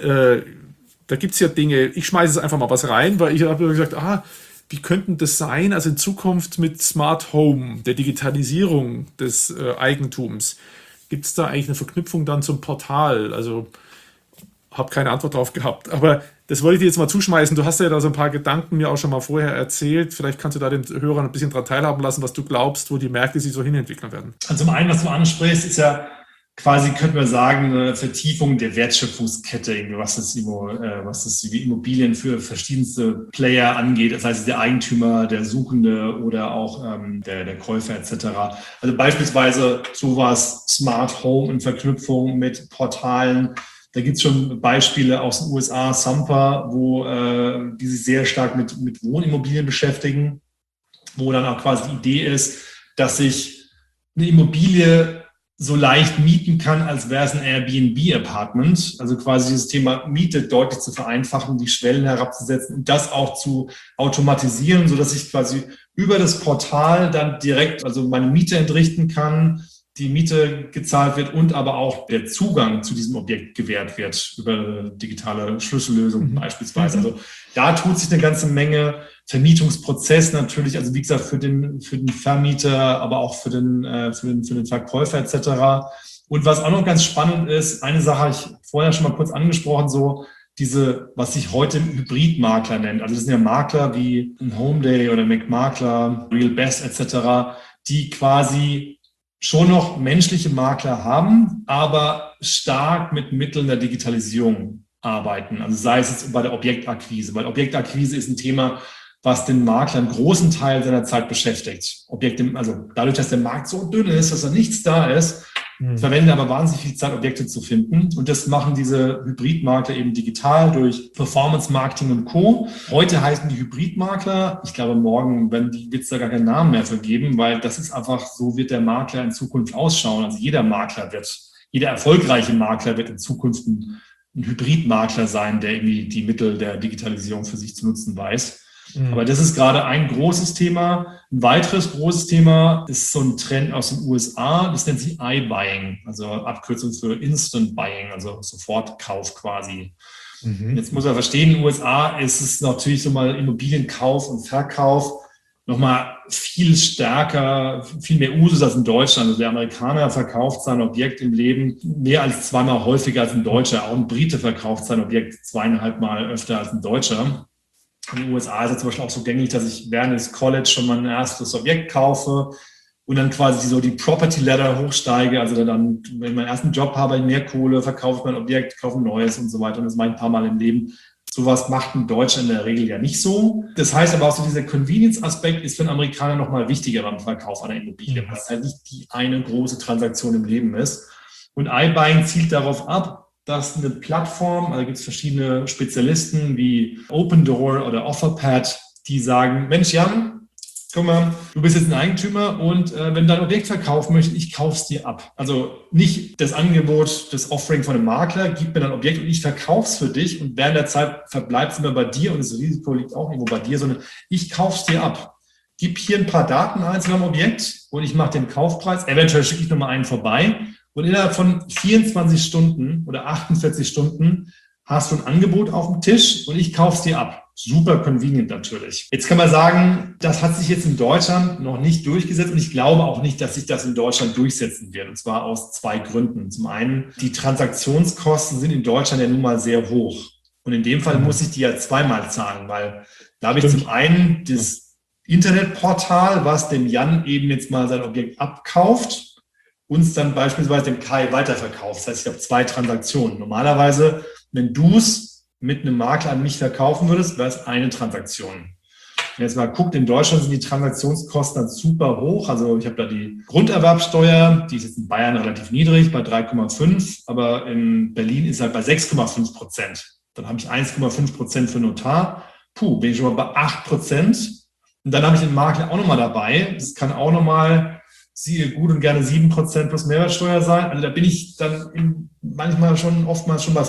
da gibt es ja Dinge, ich schmeiße jetzt einfach mal was rein, weil ich habe gesagt, wie könnten das sein? Also in Zukunft mit Smart Home, der Digitalisierung des Eigentums, gibt es da eigentlich eine Verknüpfung dann zum Portal? Also habe keine Antwort drauf gehabt. Aber das wollte ich dir jetzt mal zuschmeißen. Du hast ja da so ein paar Gedanken mir auch schon mal vorher erzählt. Vielleicht kannst du da den Hörern ein bisschen daran teilhaben lassen, was du glaubst, wo die Märkte sich so hinentwickeln werden. Also zum einen, was du ansprichst, ist ja quasi, könnte man sagen, eine Vertiefung der Wertschöpfungskette, was das Immobilien für verschiedenste Player angeht, das heißt der Eigentümer, der Suchende oder auch der Käufer etc. Also beispielsweise sowas Smart Home in Verknüpfung mit Portalen. Da gibt es schon Beispiele aus den USA, Sumper, die sich sehr stark mit Wohnimmobilien beschäftigen, wo dann auch quasi die Idee ist, dass sich eine Immobilie so leicht mieten kann, als wäre es ein Airbnb-Apartment. Also quasi dieses Thema Miete deutlich zu vereinfachen, die Schwellen herabzusetzen und das auch zu automatisieren, sodass ich quasi über das Portal dann direkt also meine Miete entrichten kann, die Miete gezahlt wird und aber auch der Zugang zu diesem Objekt gewährt wird über digitale Schlüssellösungen beispielsweise. Also da tut sich eine ganze Menge. Vermietungsprozess natürlich, also wie gesagt, für den Vermieter, aber auch für den Verkäufer etc. Und was auch noch ganz spannend ist, eine Sache habe ich vorher schon mal kurz angesprochen, so diese, was sich heute Hybridmakler nennt. Also das sind ja Makler wie ein Homeday oder McMakler, RealBest etc., die quasi schon noch menschliche Makler haben, aber stark mit Mitteln der Digitalisierung arbeiten. Also sei es jetzt bei der Objektakquise, weil Objektakquise ist ein Thema, was den Makler einen großen Teil seiner Zeit beschäftigt. Also dadurch, dass der Markt so dünn ist, dass da nichts da ist, verwenden aber wahnsinnig viel Zeit, Objekte zu finden. Und das machen diese Hybridmakler eben digital durch Performance-Marketing und Co. Heute heißen die Hybridmakler. Ich glaube, morgen wird es da gar keinen Namen mehr für geben, weil das ist einfach, so wird der Makler in Zukunft ausschauen. Also jeder erfolgreiche Makler wird in Zukunft ein Hybridmakler sein, der irgendwie die Mittel der Digitalisierung für sich zu nutzen weiß. Aber das ist gerade ein großes Thema. Ein weiteres großes Thema ist so ein Trend aus den USA, das nennt sich iBuying, also Abkürzung für Instant Buying, also Sofortkauf quasi. Jetzt muss man verstehen, in den USA ist es natürlich so mal Immobilienkauf und Verkauf nochmal viel stärker, viel mehr Usus als in Deutschland. Also der Amerikaner verkauft sein Objekt im Leben mehr als 2-mal häufiger als ein Deutscher. Auch ein Brite verkauft sein Objekt 2,5-mal öfter als ein Deutscher. In den USA ist es zum Beispiel auch so gängig, dass ich während des College schon mal ein erstes Objekt kaufe und dann quasi so die Property Ladder hochsteige. Also dann, wenn ich meinen ersten Job habe, ich mehr Kohle, verkaufe ich mein Objekt, kaufe ein neues und so weiter. Und das mache ich ein paar Mal im Leben. Sowas macht ein Deutscher in der Regel ja nicht so. Das heißt aber auch so, dieser Convenience-Aspekt ist für einen Amerikaner nochmal wichtiger beim Verkauf einer Immobilie, weil es halt nicht die eine große Transaktion im Leben ist. Und iBuying zielt darauf ab, dass eine Plattform, also gibt es verschiedene Spezialisten wie Opendoor oder OfferPad, die sagen, Mensch Jan, guck mal, du bist jetzt ein Eigentümer und wenn du dein Objekt verkaufen möchtest, ich kauf's dir ab. Also nicht das Angebot, das Offering von einem Makler, gib mir dein Objekt und ich verkauf's für dich und während der Zeit verbleibt es immer bei dir und das Risiko liegt auch irgendwo bei dir, sondern ich kauf's dir ab. Gib hier ein paar Daten ein zu deinem Objekt und ich mache den Kaufpreis, eventuell schicke ich nochmal einen vorbei. Und innerhalb von 24 Stunden oder 48 Stunden hast du ein Angebot auf dem Tisch und ich kaufe es dir ab. Super convenient natürlich. Jetzt kann man sagen, das hat sich jetzt in Deutschland noch nicht durchgesetzt und ich glaube auch nicht, dass sich das in Deutschland durchsetzen wird. Und zwar aus 2 Gründen. Zum einen, die Transaktionskosten sind in Deutschland ja nun mal sehr hoch. Und in dem Fall muss ich die ja 2-mal zahlen, weil da habe ich zum einen das Internetportal, was dem Jan eben jetzt mal sein Objekt abkauft, uns dann beispielsweise dem Kai weiterverkauft. Das heißt, ich habe 2 Transaktionen. Normalerweise, wenn du es mit einem Makler an mich verkaufen würdest, wäre es eine Transaktion. Wenn jetzt mal guckt, in Deutschland sind die Transaktionskosten dann super hoch. Also ich habe da die Grunderwerbsteuer, die ist jetzt in Bayern relativ niedrig, bei 3,5, aber in Berlin ist halt bei 6,5%. Dann habe ich 1,5% für Notar. Bin ich schon mal bei 8%. Und dann habe ich den Makler auch nochmal dabei. Das kann auch nochmal gut und gerne 7% plus Mehrwertsteuer sein. Also da bin ich dann oftmals schon bei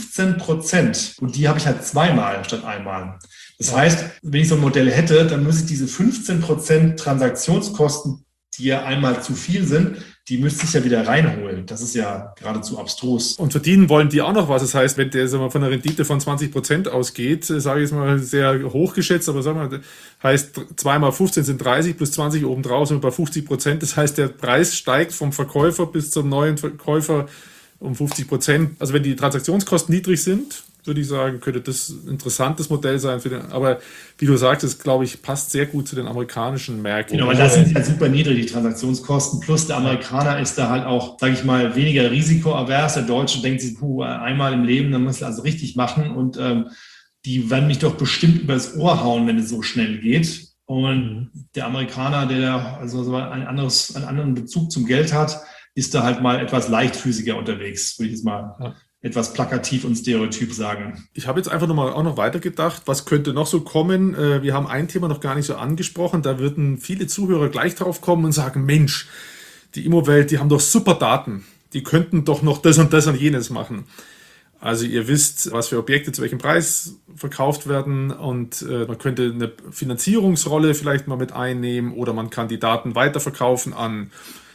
15%. Und die habe ich halt 2-mal statt einmal. Das heißt, wenn ich so ein Modell hätte, dann muss ich diese 15% Transaktionskosten, die ja einmal zu viel sind, die müsste ich ja wieder reinholen. Das ist ja geradezu abstrus. Und verdienen wollen die auch noch was. Das heißt, wenn der von einer Rendite von 20% ausgeht, sage ich jetzt mal sehr hochgeschätzt, aber sagen wir, heißt 2 mal 15 sind 30 plus 20 obendrauf sind wir bei 50%. Das heißt, der Preis steigt vom Verkäufer bis zum neuen Verkäufer um 50%. Also wenn die Transaktionskosten niedrig sind, würde ich sagen, könnte das ein interessantes Modell sein. Aber wie du sagst, es, glaube ich, passt sehr gut zu den amerikanischen Märkten. Genau, weil da sind ja super niedrig, die Transaktionskosten. Plus der Amerikaner ist da halt auch, sage ich mal, weniger risikoavers. Der Deutsche denkt sich, einmal im Leben, dann muss ich also richtig machen. Und die werden mich doch bestimmt übers Ohr hauen, wenn es so schnell geht. Und der Amerikaner, der also so einen anderen Bezug zum Geld hat, ist da halt mal etwas leichtfüßiger unterwegs, würde ich jetzt mal etwas plakativ und stereotyp sagen. Ich habe jetzt einfach auch noch weitergedacht, was könnte noch so kommen. Wir haben ein Thema noch gar nicht so angesprochen. Da würden viele Zuhörer gleich drauf kommen und sagen, Mensch, die Immowelt, die haben doch super Daten. Die könnten doch noch das und jenes machen. Also ihr wisst, was für Objekte zu welchem Preis verkauft werden und man könnte eine Finanzierungsrolle vielleicht mal mit einnehmen oder man kann die Daten weiterverkaufen an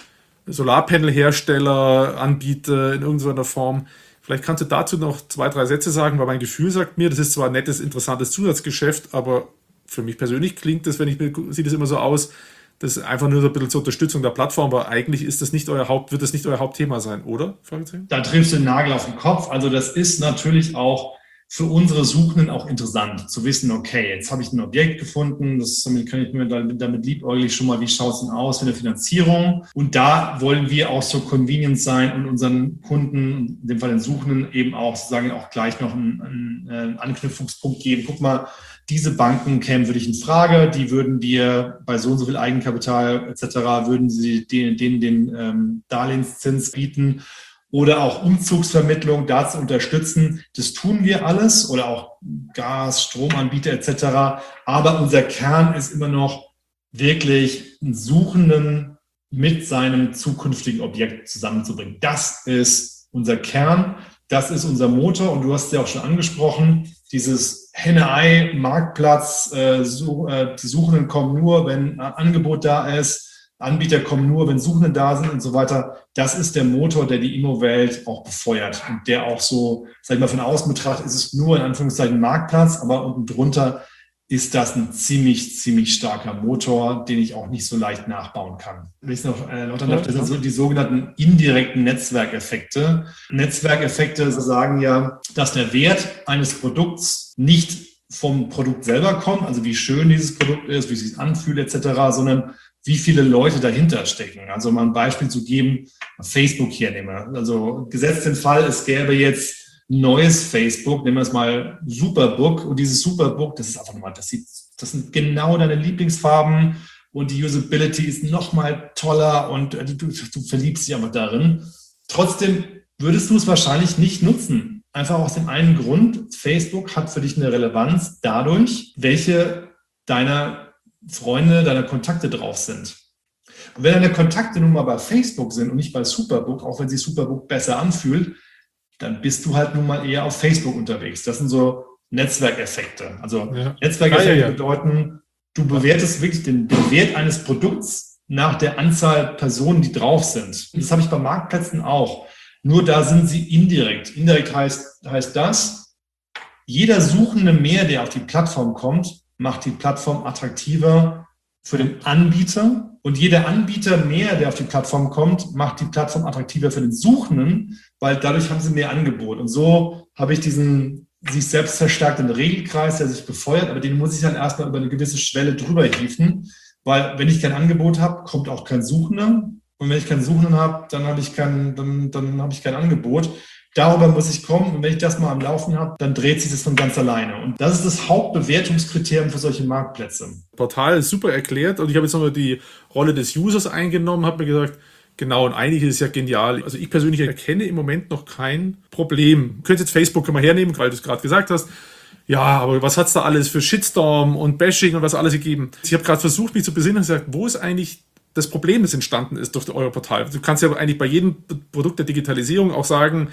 Solarpanelhersteller, Anbieter in irgendeiner Form. Vielleicht kannst du dazu noch 2, 3 Sätze sagen, weil mein Gefühl sagt mir, das ist zwar ein nettes, interessantes Zusatzgeschäft, aber für mich persönlich klingt das, sieht das immer so aus, das ist einfach nur so ein bisschen zur Unterstützung der Plattform, aber eigentlich ist das wird das nicht euer Hauptthema sein, oder? Da triffst du den Nagel auf den Kopf. Also das ist natürlich auch für unsere Suchenden auch interessant, zu wissen, okay, jetzt habe ich ein Objekt gefunden, damit kann ich mir damit liebäuglich schon mal, wie schaut es denn aus für eine Finanzierung? Und da wollen wir auch so convenient sein und unseren Kunden, in dem Fall den Suchenden, eben auch sozusagen auch gleich noch einen Anknüpfungspunkt geben. Guck mal, diese Banken kämen für dich in Frage, die würden dir bei so und so viel Eigenkapital etc., würden sie denen den Darlehenszins bieten. Oder auch Umzugsvermittlung da zu unterstützen. Das tun wir alles oder auch Gas, Stromanbieter etc. Aber unser Kern ist immer noch wirklich einen Suchenden mit seinem zukünftigen Objekt zusammenzubringen. Das ist unser Kern, das ist unser Motor und du hast es ja auch schon angesprochen, dieses Henne-Ei-Marktplatz, die Suchenden kommen nur, wenn ein Angebot da ist. Anbieter kommen nur, wenn Suchende da sind und so weiter. Das ist der Motor, der die Immowelt auch befeuert und der auch so, sag ich mal, von außen betrachtet, ist es nur in Anführungszeichen Marktplatz, aber unten drunter ist das ein ziemlich, ziemlich starker Motor, den ich auch nicht so leicht nachbauen kann. Wenn ich es noch erläutern darf, das sind so die sogenannten indirekten Netzwerkeffekte. Netzwerkeffekte sagen ja, dass der Wert eines Produkts nicht vom Produkt selber kommt, also wie schön dieses Produkt ist, wie es sich anfühlt etc., sondern wie viele Leute dahinter stecken. Also mal ein Beispiel zu geben, Facebook hier nehme. Also gesetzt den Fall, es gäbe jetzt ein neues Facebook, nehmen wir es mal Superbook und dieses Superbook, das ist einfach nochmal, das sind genau deine Lieblingsfarben und die Usability ist nochmal toller und du verliebst dich einfach darin. Trotzdem würdest du es wahrscheinlich nicht nutzen. Einfach aus dem einen Grund, Facebook hat für dich eine Relevanz dadurch, welche deiner Freunde, deiner Kontakte drauf sind. Und wenn deine Kontakte nun mal bei Facebook sind und nicht bei Superbook, auch wenn sich Superbook besser anfühlt, dann bist du halt nun mal eher auf Facebook unterwegs. Das sind so Netzwerkeffekte. Also Netzwerkeffekte bedeuten, du bewertest wirklich den Wert eines Produkts nach der Anzahl Personen, die drauf sind. Das habe ich bei Marktplätzen auch. Nur da sind sie indirekt. Indirekt heißt das, jeder Suchende mehr, der auf die Plattform kommt, macht die Plattform attraktiver für den Anbieter. Und jeder Anbieter mehr, der auf die Plattform kommt, macht die Plattform attraktiver für den Suchenden, weil dadurch haben sie mehr Angebot. Und so habe ich diesen sich selbst verstärkten Regelkreis, der sich befeuert, aber den muss ich dann erstmal über eine gewisse Schwelle drüber hieven, weil wenn ich kein Angebot habe, kommt auch kein Suchender. Und wenn ich keinen Suchenden habe, dann habe ich kein Angebot. Darüber muss ich kommen und wenn ich das mal am Laufen habe, dann dreht sich das von ganz alleine. Und das ist das Hauptbewertungskriterium für solche Marktplätze. Portal ist super erklärt und ich habe jetzt nochmal die Rolle des Users eingenommen, habe mir gesagt, genau, und eigentlich ist es ja genial. Also ich persönlich erkenne im Moment noch kein Problem. Du könntest jetzt Facebook mal hernehmen, weil du es gerade gesagt hast. Ja, aber was hat es da alles für Shitstorm und Bashing und was alles gegeben? Ich habe gerade versucht, mich zu besinnen und gesagt, wo ist eigentlich das Problem, das entstanden ist durch euer Portal? Du kannst ja eigentlich bei jedem Produkt der Digitalisierung auch sagen,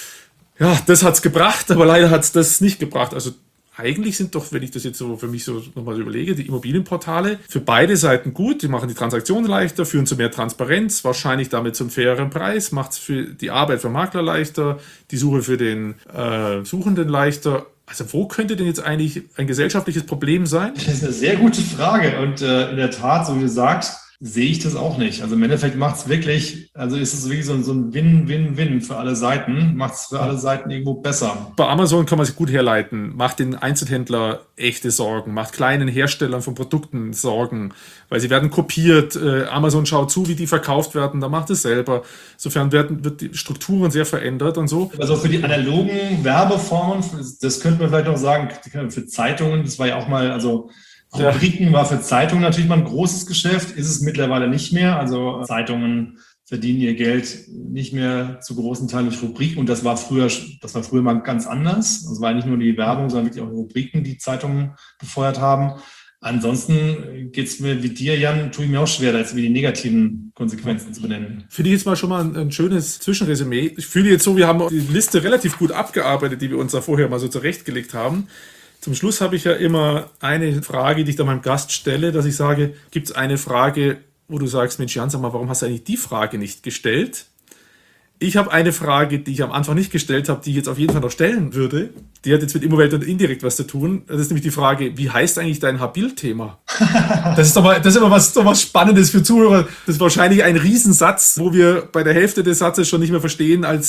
ja, das hat's gebracht, aber leider hat's das nicht gebracht. Also eigentlich sind doch, wenn ich das jetzt so für mich so nochmal überlege, die Immobilienportale für beide Seiten gut. Die machen die Transaktionen leichter, führen zu mehr Transparenz, wahrscheinlich damit zum faireren Preis, macht's für die Arbeit für Makler leichter, die Suche für den Suchenden leichter. Also wo könnte denn jetzt eigentlich ein gesellschaftliches Problem sein? Das ist eine sehr gute Frage und in der Tat, so wie du sagst, sehe ich das auch nicht. Also im Endeffekt macht es wirklich, also ist es wirklich so ein Win-Win-Win für alle Seiten, macht es für alle Seiten irgendwo besser. Bei Amazon kann man sich gut herleiten, macht den Einzelhändler echte Sorgen, macht kleinen Herstellern von Produkten Sorgen, weil sie werden kopiert. Amazon schaut zu, wie die verkauft werden, da macht es selber. Insofern wird die Strukturen sehr verändert und so. Also für die analogen Werbeformen, das könnte man vielleicht auch sagen, für Zeitungen, das war ja auch mal, also Rubriken war für Zeitungen natürlich mal ein großes Geschäft, ist es mittlerweile nicht mehr. Also Zeitungen verdienen ihr Geld nicht mehr zu großen Teilen durch Rubriken und das war früher mal ganz anders. Das war nicht nur die Werbung, sondern wirklich auch die Rubriken, die Zeitungen befeuert haben. Ansonsten geht es mir wie dir, Jan, tue ich mir auch schwer, da jetzt wie die negativen Konsequenzen zu benennen. Finde ich jetzt mal schon mal ein schönes Zwischenresümee. Ich fühle jetzt so, wir haben die Liste relativ gut abgearbeitet, die wir uns da vorher mal so zurechtgelegt haben. Zum Schluss habe ich ja immer eine Frage, die ich da meinem Gast stelle, dass ich sage, gibt es eine Frage, wo du sagst, Mensch Jan, sag mal, warum hast du eigentlich die Frage nicht gestellt? Ich habe eine Frage, die ich am Anfang nicht gestellt habe, die ich jetzt auf jeden Fall noch stellen würde. Die hat jetzt mit Immowelt und indirekt was zu tun. Das ist nämlich die Frage, wie heißt eigentlich dein Habil-Thema? Das ist immer was Spannendes für Zuhörer. Das ist wahrscheinlich ein Riesensatz, wo wir bei der Hälfte des Satzes schon nicht mehr verstehen als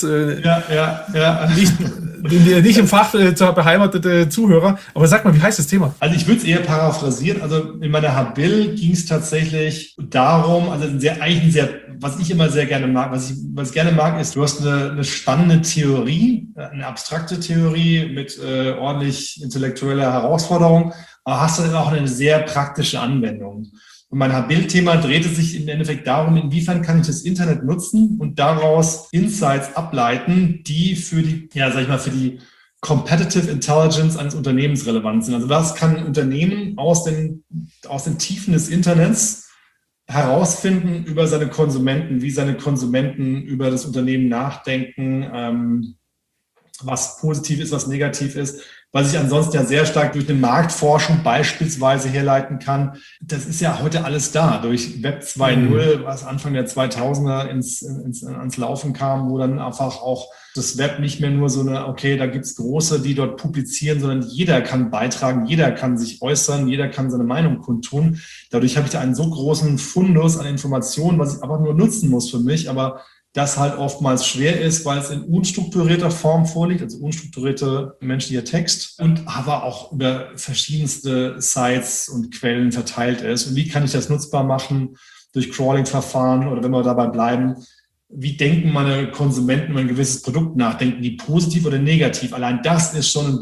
nicht im Fach beheimatete Zuhörer. Aber sag mal, wie heißt das Thema? Also ich würde es eher paraphrasieren. Also in meiner Habil ging es tatsächlich darum, was ich immer sehr gerne mag, was ich gerne mag, ist, du hast eine spannende Theorie, eine abstrakte Theorie mit ordentlich intellektueller Herausforderung, aber hast dann auch eine sehr praktische Anwendung. Und mein Habil-Thema drehte sich im Endeffekt darum, inwiefern kann ich das Internet nutzen und daraus Insights ableiten, die für die Competitive Intelligence eines Unternehmens relevant sind. Also was kann ein Unternehmen aus den Tiefen des Internets herausfinden über seine Konsumenten, wie seine Konsumenten über das Unternehmen nachdenken, was positiv ist, was negativ ist, was ich ansonsten ja sehr stark durch eine Marktforschung beispielsweise herleiten kann. Das ist ja heute alles da, durch Web 2.0, was Anfang der 2000er ans Laufen kam, wo dann einfach auch das Web nicht mehr nur da gibt's Große, die dort publizieren, sondern jeder kann beitragen, jeder kann sich äußern, jeder kann seine Meinung kundtun. Dadurch habe ich da einen so großen Fundus an Informationen, was ich einfach nur nutzen muss für mich, aber das halt oftmals schwer ist, weil es in unstrukturierter Form vorliegt, also unstrukturierte menschlicher Text und aber auch über verschiedenste Sites und Quellen verteilt ist. Und wie kann ich das nutzbar machen durch Crawling-Verfahren oder wenn wir dabei bleiben, wie denken meine Konsumenten über ein gewisses Produkt nach? Denken die positiv oder negativ? Allein das ist schon eine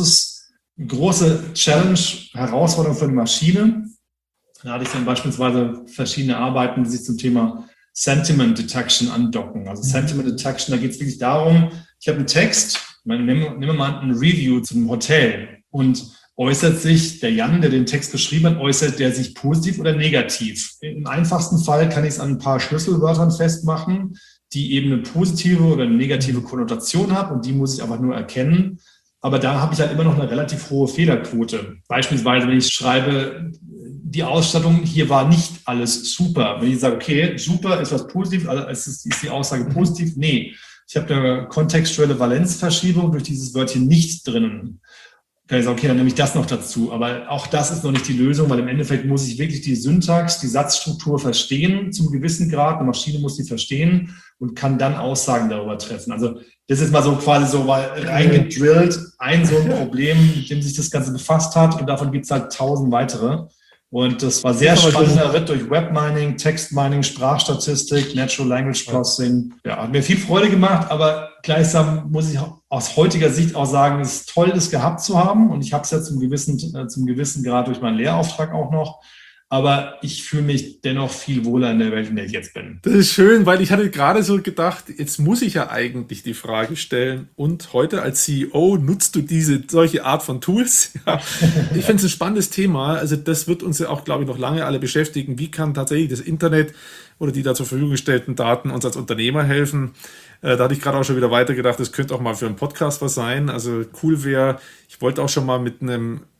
große Challenge, Herausforderung für eine Maschine. Da hatte ich dann beispielsweise verschiedene Arbeiten, die sich zum Thema Sentiment Detection andocken. Also Sentiment Detection, da geht es wirklich darum, ich habe einen Text, nehmen wir mal ein Review zu einem Hotel und äußert sich der Jan, der den Text geschrieben hat, äußert der sich positiv oder negativ? Im einfachsten Fall kann ich es an ein paar Schlüsselwörtern festmachen, die eben eine positive oder eine negative Konnotation haben und die muss ich einfach nur erkennen. Aber da habe ich halt immer noch eine relativ hohe Fehlerquote. Beispielsweise, wenn ich schreibe, die Ausstattung hier war nicht alles super. Wenn ich sage, okay, super ist was positiv, also ist die Aussage positiv? Nee, ich habe eine kontextuelle Valenzverschiebung durch dieses Wörtchen nicht drinnen. Kann ich sagen, okay, dann nehme ich das noch dazu. Aber auch das ist noch nicht die Lösung, weil im Endeffekt muss ich wirklich die Syntax, die Satzstruktur verstehen zum gewissen Grad. Eine Maschine muss die verstehen und kann dann Aussagen darüber treffen. Also das ist mal so quasi so mal reingedrillt, so ein Problem, mit dem sich das Ganze befasst hat. Und davon gibt es halt 1000 weitere. Und das war sehr spannender Ritt durch Webmining, Textmining, Sprachstatistik, Natural Language Processing. Ja, hat mir viel Freude gemacht, aber gleichsam muss ich aus heutiger Sicht auch sagen, es ist toll, das gehabt zu haben. Und ich habe es ja zum gewissen Grad durch meinen Lehrauftrag auch noch. Aber ich fühle mich dennoch viel wohler in der Welt, in der ich jetzt bin. Das ist schön, weil ich hatte gerade so gedacht, jetzt muss ich ja eigentlich die Frage stellen, und heute als CEO nutzt du solche Art von Tools? Ja. Ich finde es ein spannendes Thema. Also das wird uns ja auch, glaube ich, noch lange alle beschäftigen. Wie kann tatsächlich das Internet oder die da zur Verfügung gestellten Daten uns als Unternehmer helfen? Da hatte ich gerade auch schon wieder weitergedacht, das könnte auch mal für einen Podcast was sein. Also cool wäre, ich wollte auch schon mal mit einem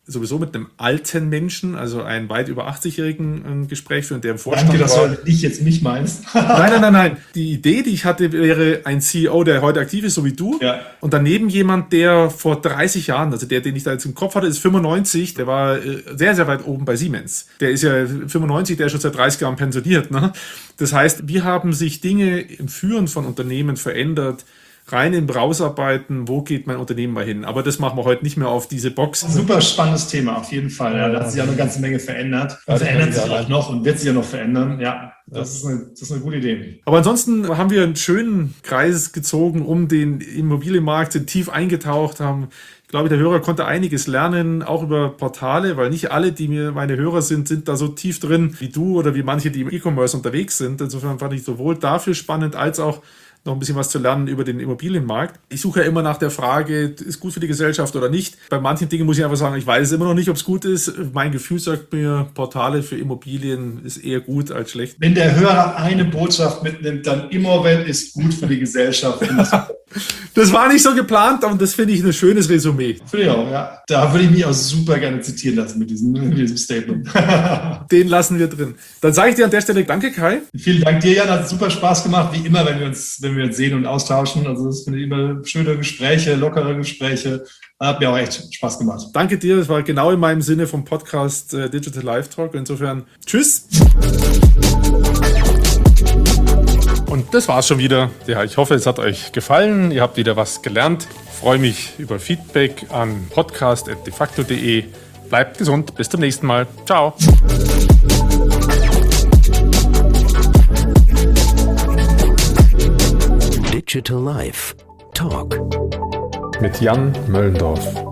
sowieso mit einem alten Menschen, also einen weit über 80-Jährigen, ein Gespräch führen, der im Vorstand Danke, dass war. du nicht jetzt mich meinst. Nein. Die Idee, die ich hatte, wäre ein CEO, der heute aktiv ist, so wie du. Ja. Und daneben jemand, der vor 30 Jahren, also der, den ich da jetzt im Kopf hatte, ist 95, der war sehr, sehr weit oben bei Siemens. Der ist ja 95, der ist schon seit 30 Jahren pensioniert. Ne? Das heißt, wie haben sich Dinge im Führen von Unternehmen verändert, rein in Browsarbeiten, wo geht mein Unternehmen mal hin? Aber das machen wir heute nicht mehr auf diese Box. Super spannendes Thema, auf jeden Fall. Ja, da hat sich ja eine ganze Menge verändert. Und verändert sich auch noch und wird sich ja noch verändern. Ja, das ist eine gute Idee. Aber ansonsten haben wir einen schönen Kreis gezogen um den Immobilienmarkt, sind tief eingetaucht, haben, ich glaube, der Hörer konnte einiges lernen, auch über Portale, weil nicht alle, die meine Hörer sind da so tief drin wie du oder wie manche, die im E-Commerce unterwegs sind. Insofern fand ich sowohl dafür spannend als auch noch ein bisschen was zu lernen über den Immobilienmarkt. Ich suche ja immer nach der Frage, ist gut für die Gesellschaft oder nicht. Bei manchen Dingen muss ich einfach sagen, ich weiß immer noch nicht, ob es gut ist. Mein Gefühl sagt mir, Portale für Immobilien ist eher gut als schlecht. Wenn der Hörer eine Botschaft mitnimmt, dann Immowelt ist gut für die Gesellschaft. Das war nicht so geplant, aber das finde ich ein schönes Resümee. Finde ich auch, ja. Da würde ich mich auch super gerne zitieren lassen mit diesem Statement. Den lassen wir drin. Dann sage ich dir an der Stelle danke, Kai. Vielen Dank dir, Jan. Hat super Spaß gemacht, wie immer, wenn wir uns sehen und austauschen. Also das finde ich immer schöne Gespräche, lockere Gespräche. Hat mir auch echt Spaß gemacht. Danke dir. Das war genau in meinem Sinne vom Podcast Digital Live Talk. Insofern, tschüss. Und das war's schon wieder. Ja, ich hoffe, es hat euch gefallen. Ihr habt wieder was gelernt. Ich freue mich über Feedback an podcast@defacto.de. Bleibt gesund. Bis zum nächsten Mal. Ciao. Digital Life Talk Mit Jan Möllendorf.